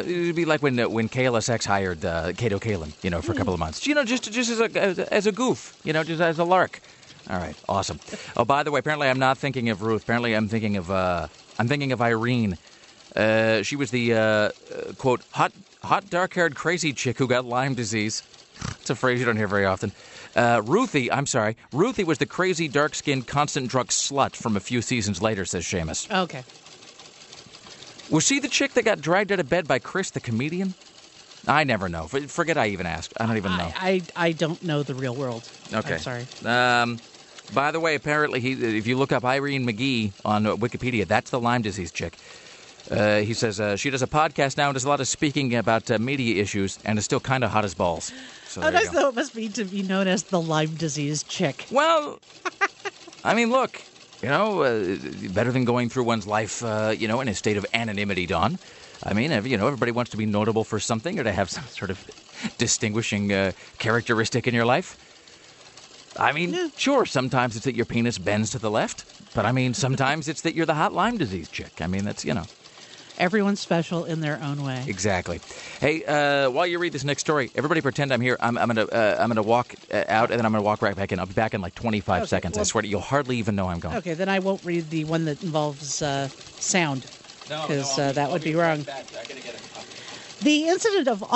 KLSX hired Kato Kalin, for a couple of months. Just as a goof, just as a lark. All right, awesome. Oh, by the way, apparently I'm not thinking of Ruth. Apparently I'm thinking of Irene. She was the quote hot dark-haired crazy chick who got Lyme disease. It's a phrase you don't hear very often. Ruthie was the crazy, dark-skinned, constant drunk slut from a few seasons later, says Seamus. Okay. Was she the chick that got dragged out of bed by Chris the comedian? I never know. Forget I even asked. I don't even know. I don't know the real world. Okay. I'm sorry. By the way, apparently, if you look up Irene McGee on Wikipedia, that's the Lyme disease chick. He says she does a podcast now and does a lot of speaking about media issues and is still kind of hot as balls. So How there you nice go. though it must be to be known as the Lyme disease chick. Well, I mean, look, better than going through one's life, in a state of anonymity, Don. I mean, everybody wants to be notable for something or to have some sort of distinguishing characteristic in your life. I mean, Sure, sometimes it's that your penis bends to the left, but I mean, sometimes it's that you're the hot Lyme disease chick. I mean, that's, Everyone's special in their own way. Exactly. Hey, while you read this next story, everybody pretend I'm here. I'm gonna walk out, and then I'm gonna walk right back in. I'll be back in like 25 seconds. well- I swear to you, you'll hardly even know I'm going. Okay, then I won't read the one that involves sound. Because that would be wrong. The incidence of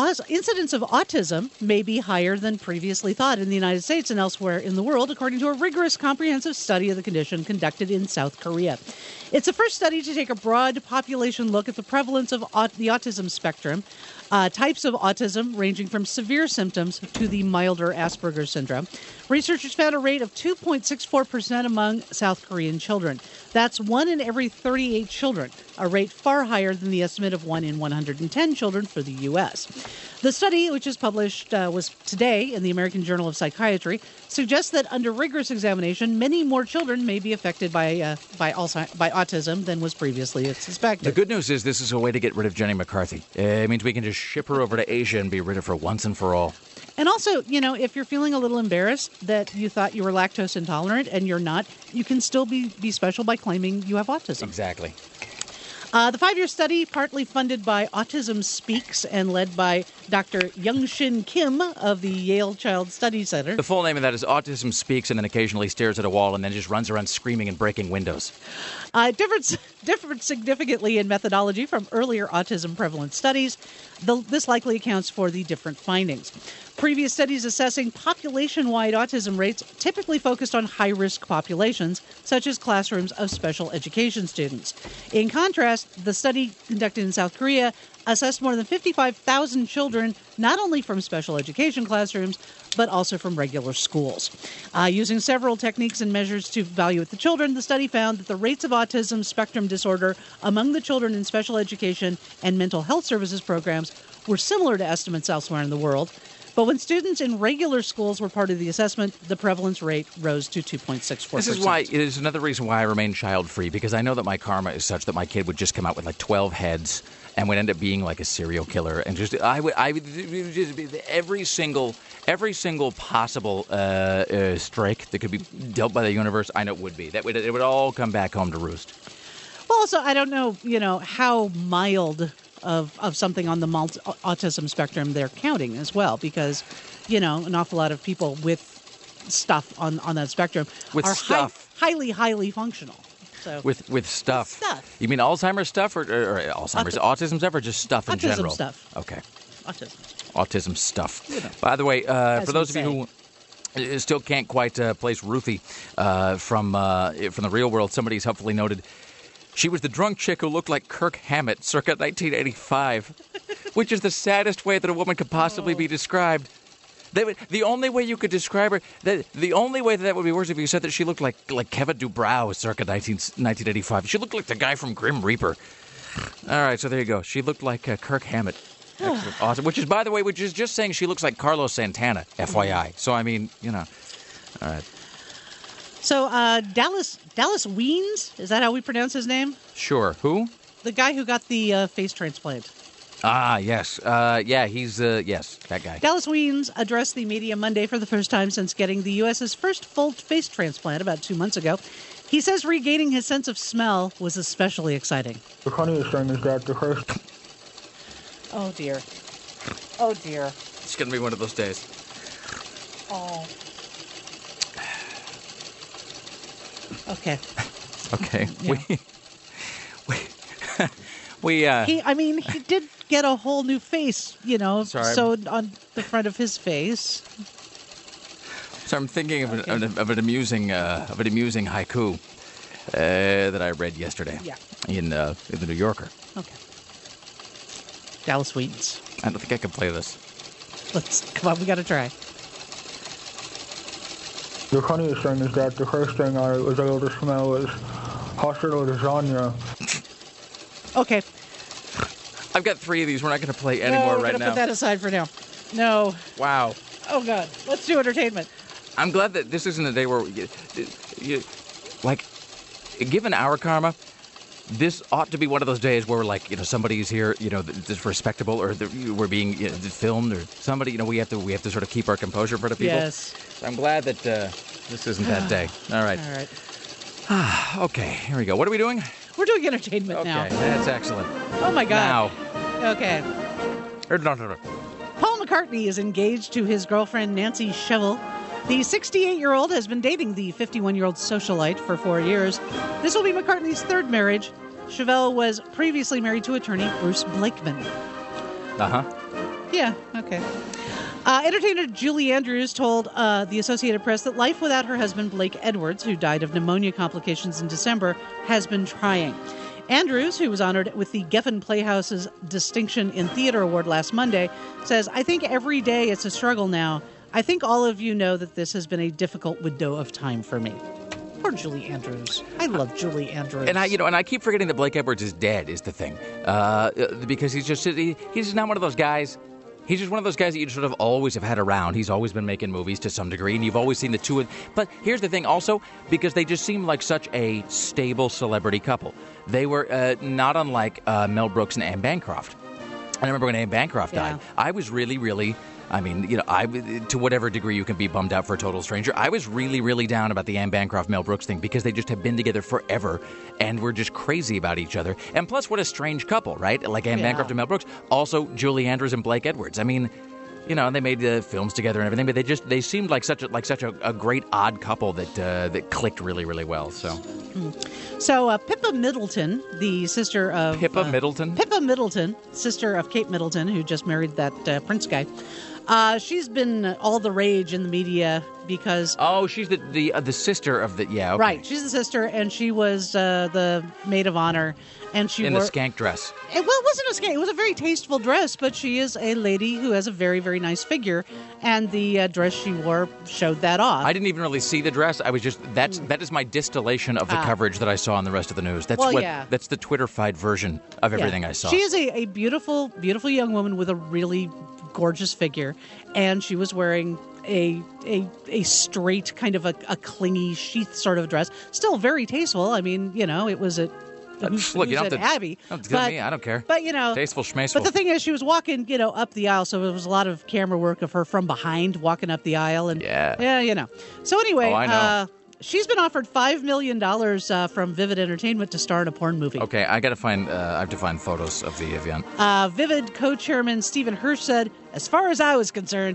autism may be higher than previously thought in the United States and elsewhere in the world, according to a rigorous, comprehensive study of the condition conducted in South Korea. It's the first study to take a broad population look at the prevalence of the autism spectrum, types of autism ranging from severe symptoms to the milder Asperger's syndrome. Researchers found a rate of 2.64% among South Korean children. That's 1 in every 38 children, a rate far higher than the estimate of 1 in 110 children for the U.S. The study, which is published was today in the American Journal of Psychiatry, suggests that under rigorous examination, many more children may be affected by autism than was previously suspected. The good news is this is a way to get rid of Jenny McCarthy. It means we can just ship her over to Asia and be rid of her once and for all. And also, if you're feeling a little embarrassed that you thought you were lactose intolerant and you're not, you can still be special by claiming you have autism. Exactly. The 5-year study, partly funded by Autism Speaks and led by Dr. Young-Shin Kim of the Yale Child Study Center. The full name of that is Autism Speaks and then occasionally stares at a wall and then just runs around screaming and breaking windows. Differed significantly in methodology from earlier autism prevalence studies. This likely accounts for the different findings. Previous studies assessing population-wide autism rates typically focused on high-risk populations, such as classrooms of special education students. In contrast, the study conducted in South Korea assessed more than 55,000 children, not only from special education classrooms, but also from regular schools. Using several techniques and measures to evaluate the children, the study found that the rates of autism spectrum disorder among the children in special education and mental health services programs were similar to estimates elsewhere in the world. But when students in regular schools were part of the assessment, the prevalence rate rose to 2.64%. This is another reason why I remain child-free, because I know that my karma is such that my kid would just come out with like 12 heads and would end up being like a serial killer, and I would just be every single possible strike that could be dealt by the universe. I know it would be it would all come back home to roost. Well, also I don't know, how mild of something on the autism spectrum they're counting as well, because an awful lot of people with stuff on that spectrum are highly functional. So with stuff. You mean Alzheimer's stuff or Alzheimer's? Autism stuff or just stuff in general? Autism stuff. Okay. Autism stuff. By the way, for those of you who still can't quite place Ruthie from the real world, somebody's helpfully noted she was the drunk chick who looked like Kirk Hammett circa 1985, which is the saddest way that a woman could possibly be described. The only way you could describe her, the only way that would be worse if you said that she looked like Kevin Dubrow circa 1985. She looked like the guy from Grim Reaper. All right, so there you go. She looked like Kirk Hammett. Excellent. Awesome. Which is just saying she looks like Carlos Santana, FYI. So, I mean, all right. So, Dallas Weens, is that how we pronounce his name? Sure. Who? The guy who got the face transplant. Ah, yes. He's, yes, that guy. Dallas Weens addressed the media Monday for the first time since getting the U.S.'s first full face transplant about 2 months ago. He says regaining his sense of smell was especially exciting. The funniest thing is that the first... Oh, dear. Oh, dear. It's going to be one of those days. Oh. Okay. Okay. Yeah. He did get a whole new face, sewed on the front of his face. So I'm thinking of an amusing haiku that I read yesterday. Yeah. In the New Yorker. Okay. Dallas Weens. I don't think I can play this. Come on, we got to try. The funniest thing is that the first thing I was able to smell was hospital lasagna. Okay. I've got 3 of these. We're not going to play any more right now. We're going to put that aside for now. No. Wow. Oh, God. Let's do entertainment. I'm glad that this isn't a day where, given our karma, this ought to be one of those days where, somebody's here, that's respectable, or we're being filmed, or somebody, we have to sort of keep our composure for the people. Yes. So I'm glad that this isn't that day. All right. Okay, here we go. What are we doing? We're doing entertainment now. Okay, that's excellent. Oh, my God. Now. Okay. No. Paul McCartney is engaged to his girlfriend, Nancy Shevell. The 68-year-old has been dating the 51-year-old socialite for 4 years. This will be McCartney's 3rd marriage. Chevelle was previously married to attorney Bruce Blakeman. Yeah, okay. Entertainer Julie Andrews told the Associated Press that life without her husband, Blake Edwards, who died of pneumonia complications in December, has been trying. Andrews, who was honored with the Geffen Playhouse's Distinction in Theater Award last Monday, says, "I think every day it's a struggle now. I think all of you know that this has been a difficult window of time for me." Poor Julie Andrews. I love Julie Andrews. And I keep forgetting that Blake Edwards is dead is the thing, because he's just not one of those guys. He's just one of those guys that you sort of always have had around. He's always been making movies to some degree, and you've always seen the two. But here's the thing also, because they just seem like such a stable celebrity couple. They were not unlike Mel Brooks and Anne Bancroft. I remember when Anne Bancroft died, I was really, really... to whatever degree you can be bummed out for a total stranger, I was really, really down about the Anne Bancroft Mel Brooks thing because they just have been together forever and were just crazy about each other. And plus, what a strange couple, right? Like Anne Bancroft and Mel Brooks. Also, Julie Andrews and Blake Edwards. I mean, and they made films together and everything, but they seemed like such a great odd couple that clicked really, really well. So Pippa Middleton, the sister of Pippa Middleton, sister of Kate Middleton, who just married that Prince guy. She's been all the rage in the media because... Oh, she's the sister of the... Yeah, okay. Right, she's the sister, and she was the maid of honor, and she in the skank dress. It wasn't a skank. It was a very tasteful dress, but she is a lady who has a very, very nice figure, and the dress she wore showed that off. I didn't even really see the dress. I was just... That is my distillation of the coverage that I saw on the rest of the news. That's the Twitter-fied version of everything I saw. She is a beautiful, beautiful young woman with a really gorgeous figure, and she was wearing a straight kind of a clingy sheath sort of dress. Still very tasteful. I mean, it was at Abbey. Me. I don't care. But tasteful schmaceful. But the thing is, she was walking, up the aisle, so there was a lot of camera work of her from behind walking up the aisle, and So anyway, I know. She's been offered $5 million from Vivid Entertainment to star in a porn movie. Okay, I have to find photos of the event. Vivid co-chairman Stephen Hirsch said, "As far as I was concerned,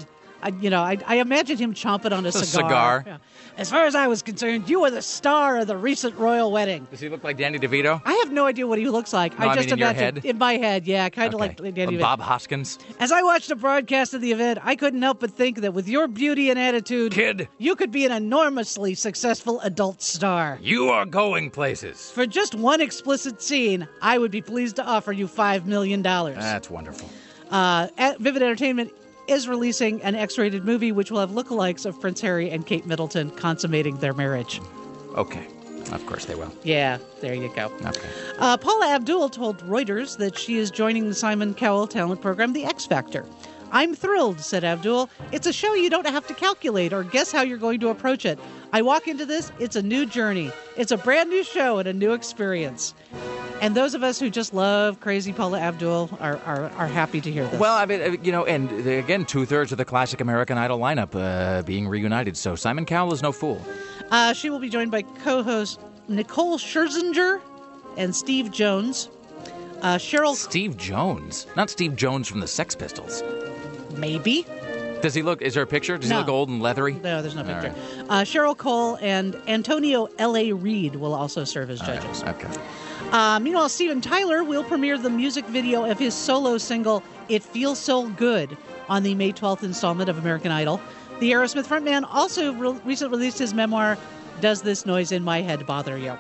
I imagined him chomping on a cigar. Yeah. As far as I was concerned, you were the star of the recent royal wedding." Does he look like Danny DeVito? I have no idea what he looks like. No, I just in your head? In my head, yeah, kind of like Danny DeVito. Bob Hoskins. As I watched the broadcast of the event, I couldn't help but think that with your beauty and attitude, kid, you could be an enormously successful adult star. You are going places. For just one explicit scene, I would be pleased to offer you $5 million. That's wonderful. Vivid Entertainment is releasing an X-rated movie which will have lookalikes of Prince Harry and Kate Middleton consummating their marriage. Okay. Of course they will. Yeah, there you go. Okay. Paula Abdul told Reuters that she is joining the Simon Cowell talent program, The X Factor. "I'm thrilled," said Abdul. "It's a show you don't have to calculate or guess how you're going to approach it. I walk into this, it's a new journey. It's a brand new show and a new experience." And those of us who just love crazy Paula Abdul are happy to hear this. Well, I mean, and again, 2/3 of the classic American Idol lineup being reunited, so Simon Cowell is no fool. She will be joined by co-host Nicole Scherzinger and Steve Jones. Steve Jones? Not Steve Jones from the Sex Pistols. Maybe. Does he look... Is there a picture? Does he look old and leathery? No, there's no picture. Right. Cheryl Cole and Antonio L.A. Reid will also serve as judges. Right. Okay. Meanwhile, Steven Tyler will premiere the music video of his solo single, It Feels So Good, on the May 12th installment of American Idol. The Aerosmith frontman also recently released his memoir, Does This Noise in My Head Bother You?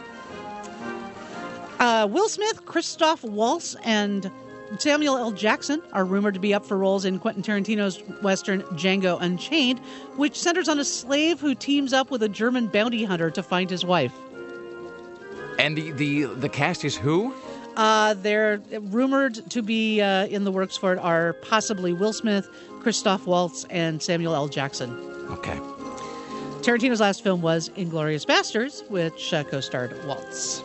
Will Smith, Christoph Waltz, and Samuel L. Jackson are rumored to be up for roles in Quentin Tarantino's Western Django Unchained, which centers on a slave who teams up with a German bounty hunter to find his wife. And the cast is who? They're rumored to be in the works for it are possibly Will Smith, Christoph Waltz, and Samuel L. Jackson. Okay. Tarantino's last film was Inglourious Basterds, which co-starred Waltz.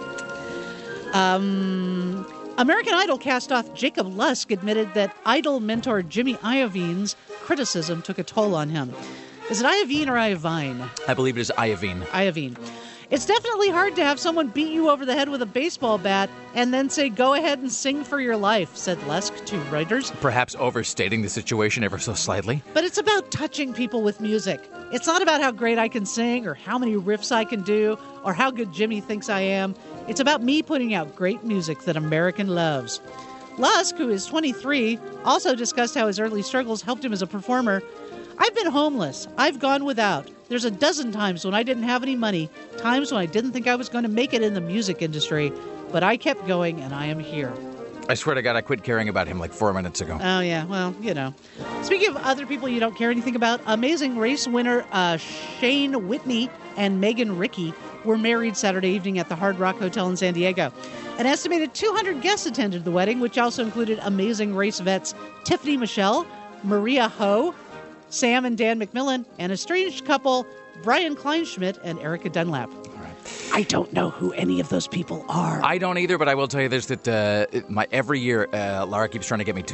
American Idol cast-off Jacob Lusk admitted that Idol mentor Jimmy Iovine's criticism took a toll on him. Is it Iovine or Iovine? I believe it is Iovine. Iovine. "It's definitely hard to have someone beat you over the head with a baseball bat and then say, go ahead and sing for your life," said Lusk to Reuters. Perhaps overstating the situation ever so slightly. "But it's about touching people with music. It's not about how great I can sing or how many riffs I can do or how good Jimmy thinks I am. It's about me putting out great music that American loves." Lusk, who is 23, also discussed how his early struggles helped him as a performer. I've been homeless. I've gone without. There's a dozen times when I didn't have any money, times when I didn't think I was going to make it in the music industry, but I kept going and I am here. I swear to God, I quit caring about him like 4 minutes ago. Oh, yeah. Well, Speaking of other people you don't care anything about, Amazing Race winner Shane Whitney and Megan Rickey were married Saturday evening at the Hard Rock Hotel in San Diego. An estimated 200 guests attended the wedding, which also included Amazing Race vets Tiffany Michelle, Maria Ho, Sam and Dan McMillan, and estranged couple Brian Kleinschmidt and Erica Dunlap. I don't know who any of those people are. I don't either, but I will tell you this, that every year, Laura keeps trying to get me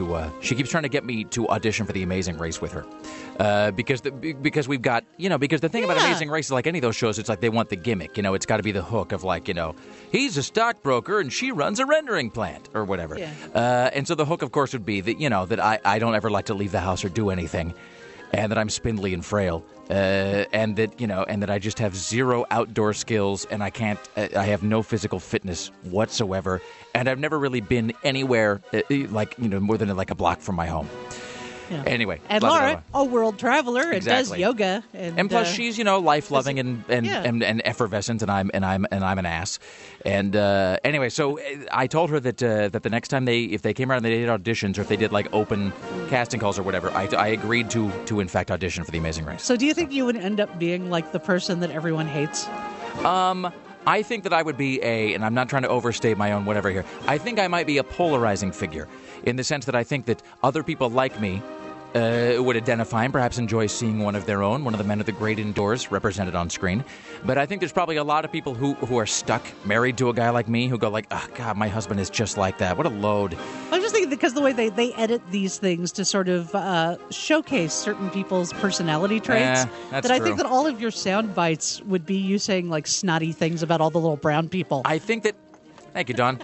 to audition for The Amazing Race with her. Because we've got, because the thing about Amazing Race is like any of those shows, it's like they want the gimmick, it's got to be the hook of like, he's a stockbroker and she runs a rendering plant or whatever. Yeah. And so the hook, of course, would be that, that I don't ever like to leave the house or do anything. And that I'm spindly and frail, and that I just have zero outdoor skills, and I have no physical fitness whatsoever, and I've never really been anywhere more than like a block from my home. Yeah. Anyway, and Laura, a world traveler, and does yoga, and plus she's life-loving and effervescent, and I'm an ass. And anyway, so I told her that the next time if they came around and they did auditions, or if they did like open casting calls or whatever, I agreed to in fact audition for The Amazing Race. So do you think you would end up being like the person that everyone hates? I think that I would be and I'm not trying to overstate my own whatever here, I think I might be a polarizing figure, in the sense that I think that other people like me would identify and perhaps enjoy seeing one of their own, one of the men of the great indoors represented on screen. But I think there's probably a lot of people who are stuck, married to a guy like me, who go like, oh, God, my husband is just like that. What a load. I'm just thinking because the way they edit these things to sort of showcase certain people's personality traits, that's that I true. think that all of your sound bites would be you saying like snotty things about all the little brown people. I think that... Thank you, Don.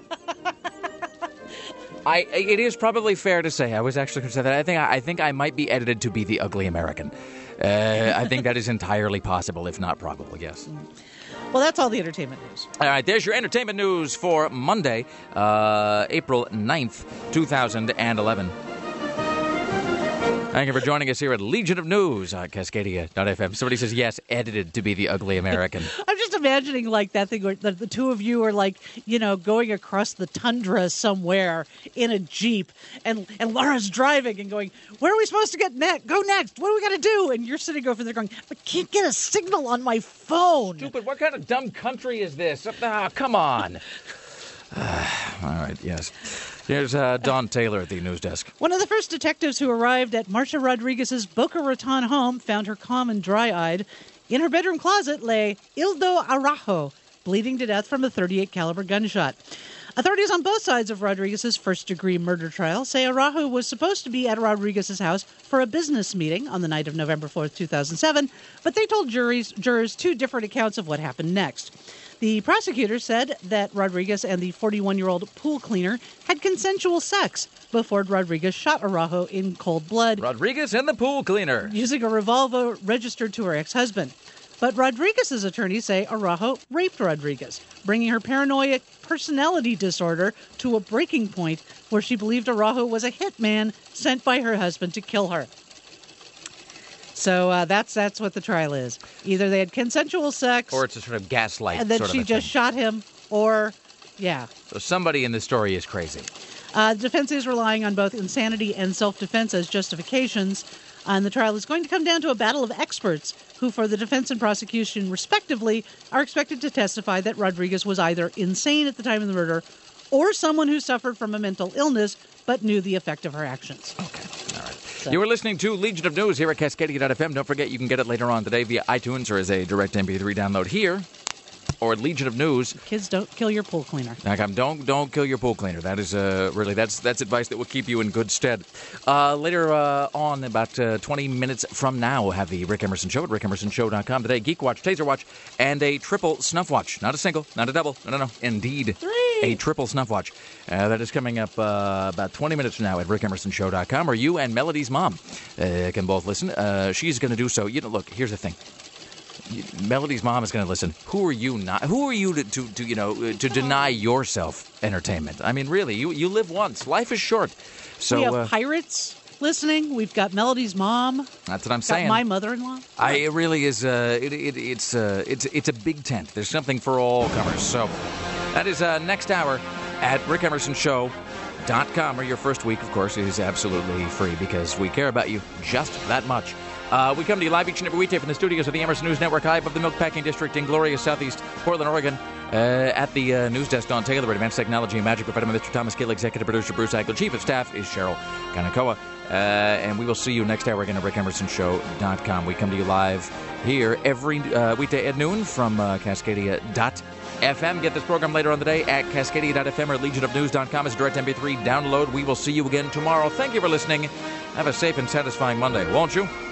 It is probably fair to say, I was actually going to say that, I think I might be edited to be the ugly American. I think that is entirely possible, if not probable, yes. Well, that's all the entertainment news. All right, there's your entertainment news for Monday, April 9th, 2011. Thank you for joining us here at Legion of News on Cascadia.fm. Somebody says, yes, edited to be the ugly American. I'm just imagining like that thing where the two of you are like, going across the tundra somewhere in a Jeep, and Laura's driving and going, where are we supposed to go next? What do we got to do? And you're sitting over there going, I can't get a signal on my phone. Stupid, what kind of dumb country is this? Come on. All right, yes. Here's Don Taylor at the news desk. One of the first detectives who arrived at Marcia Rodriguez's Boca Raton home found her calm and dry-eyed. In her bedroom closet lay Ildo Araujo, bleeding to death from a .38 caliber gunshot. Authorities on both sides of Rodriguez's first-degree murder trial say Araujo was supposed to be at Rodriguez's house for a business meeting on the night of November 4th, 2007, but they told jurors two different accounts of what happened next. The prosecutor said that Rodriguez and the 41-year-old pool cleaner had consensual sex before Rodriguez shot Araujo in cold blood. Rodriguez and the pool cleaner. Using a revolver registered to her ex-husband. But Rodriguez's attorneys say Araujo raped Rodriguez, bringing her paranoid personality disorder to a breaking point where she believed Araujo was a hitman sent by her husband to kill her. So that's what the trial is. Either they had consensual sex, or it's a sort of gaslight, and then sort of she just shot him, or So somebody in the story is crazy. The defense is relying on both insanity and self-defense as justifications, and the trial is going to come down to a battle of experts who, for the defense and prosecution respectively, are expected to testify that Rodriguez was either insane at the time of the murder or someone who suffered from a mental illness but knew the effect of her actions. Okay, all right. So. You were listening to Legion of News here at Cascadia.fm. Don't forget you can get it later on today via iTunes or as a direct MP3 download here. Or at Legion of News. Kids, don't kill your pool cleaner. Don't kill your pool cleaner. That is really that's advice that will keep you in good stead. Later on, about 20 minutes from now, we'll have the Rick Emerson Show at rickemersonshow.com. Today, Geek Watch, Taser Watch, and a triple snuff watch. Not a single, not a double. No. Indeed. 3. A triple snuff watch. That is coming up about 20 minutes from now at rickemersonshow.com, where you and Melody's mom can both listen. She's going to do so. Look, here's the thing. Melody's mom is going to listen. Who are you to deny yourself entertainment? I mean, really, you live once. Life is short. So we have pirates listening. We've got Melody's mom. That's what I'm saying. Got my mother-in-law. It really is. It's a big tent. There's something for all comers. So that is next hour at RickEmersonShow.com. Or your first week, of course, is absolutely free because we care about you just that much. We come to you live each and every weekday from the studios of the Emerson News Network, high above the Milkpacking District in glorious southeast Portland, Oregon. At the news desk, Don Taylor, Advanced Technology and Magic, provided by Mr. Thomas Gill, Executive Producer Bruce Agler, Chief of Staff is Cheryl Kanakoa. And we will see you next hour again at RickEmersonShow.com. We come to you live here every weekday at noon from Cascadia.fm. Get this program later on the day at Cascadia.fm or LegionOfNews.com as direct MP3 download. We will see you again tomorrow. Thank you for listening. Have a safe and satisfying Monday, won't you?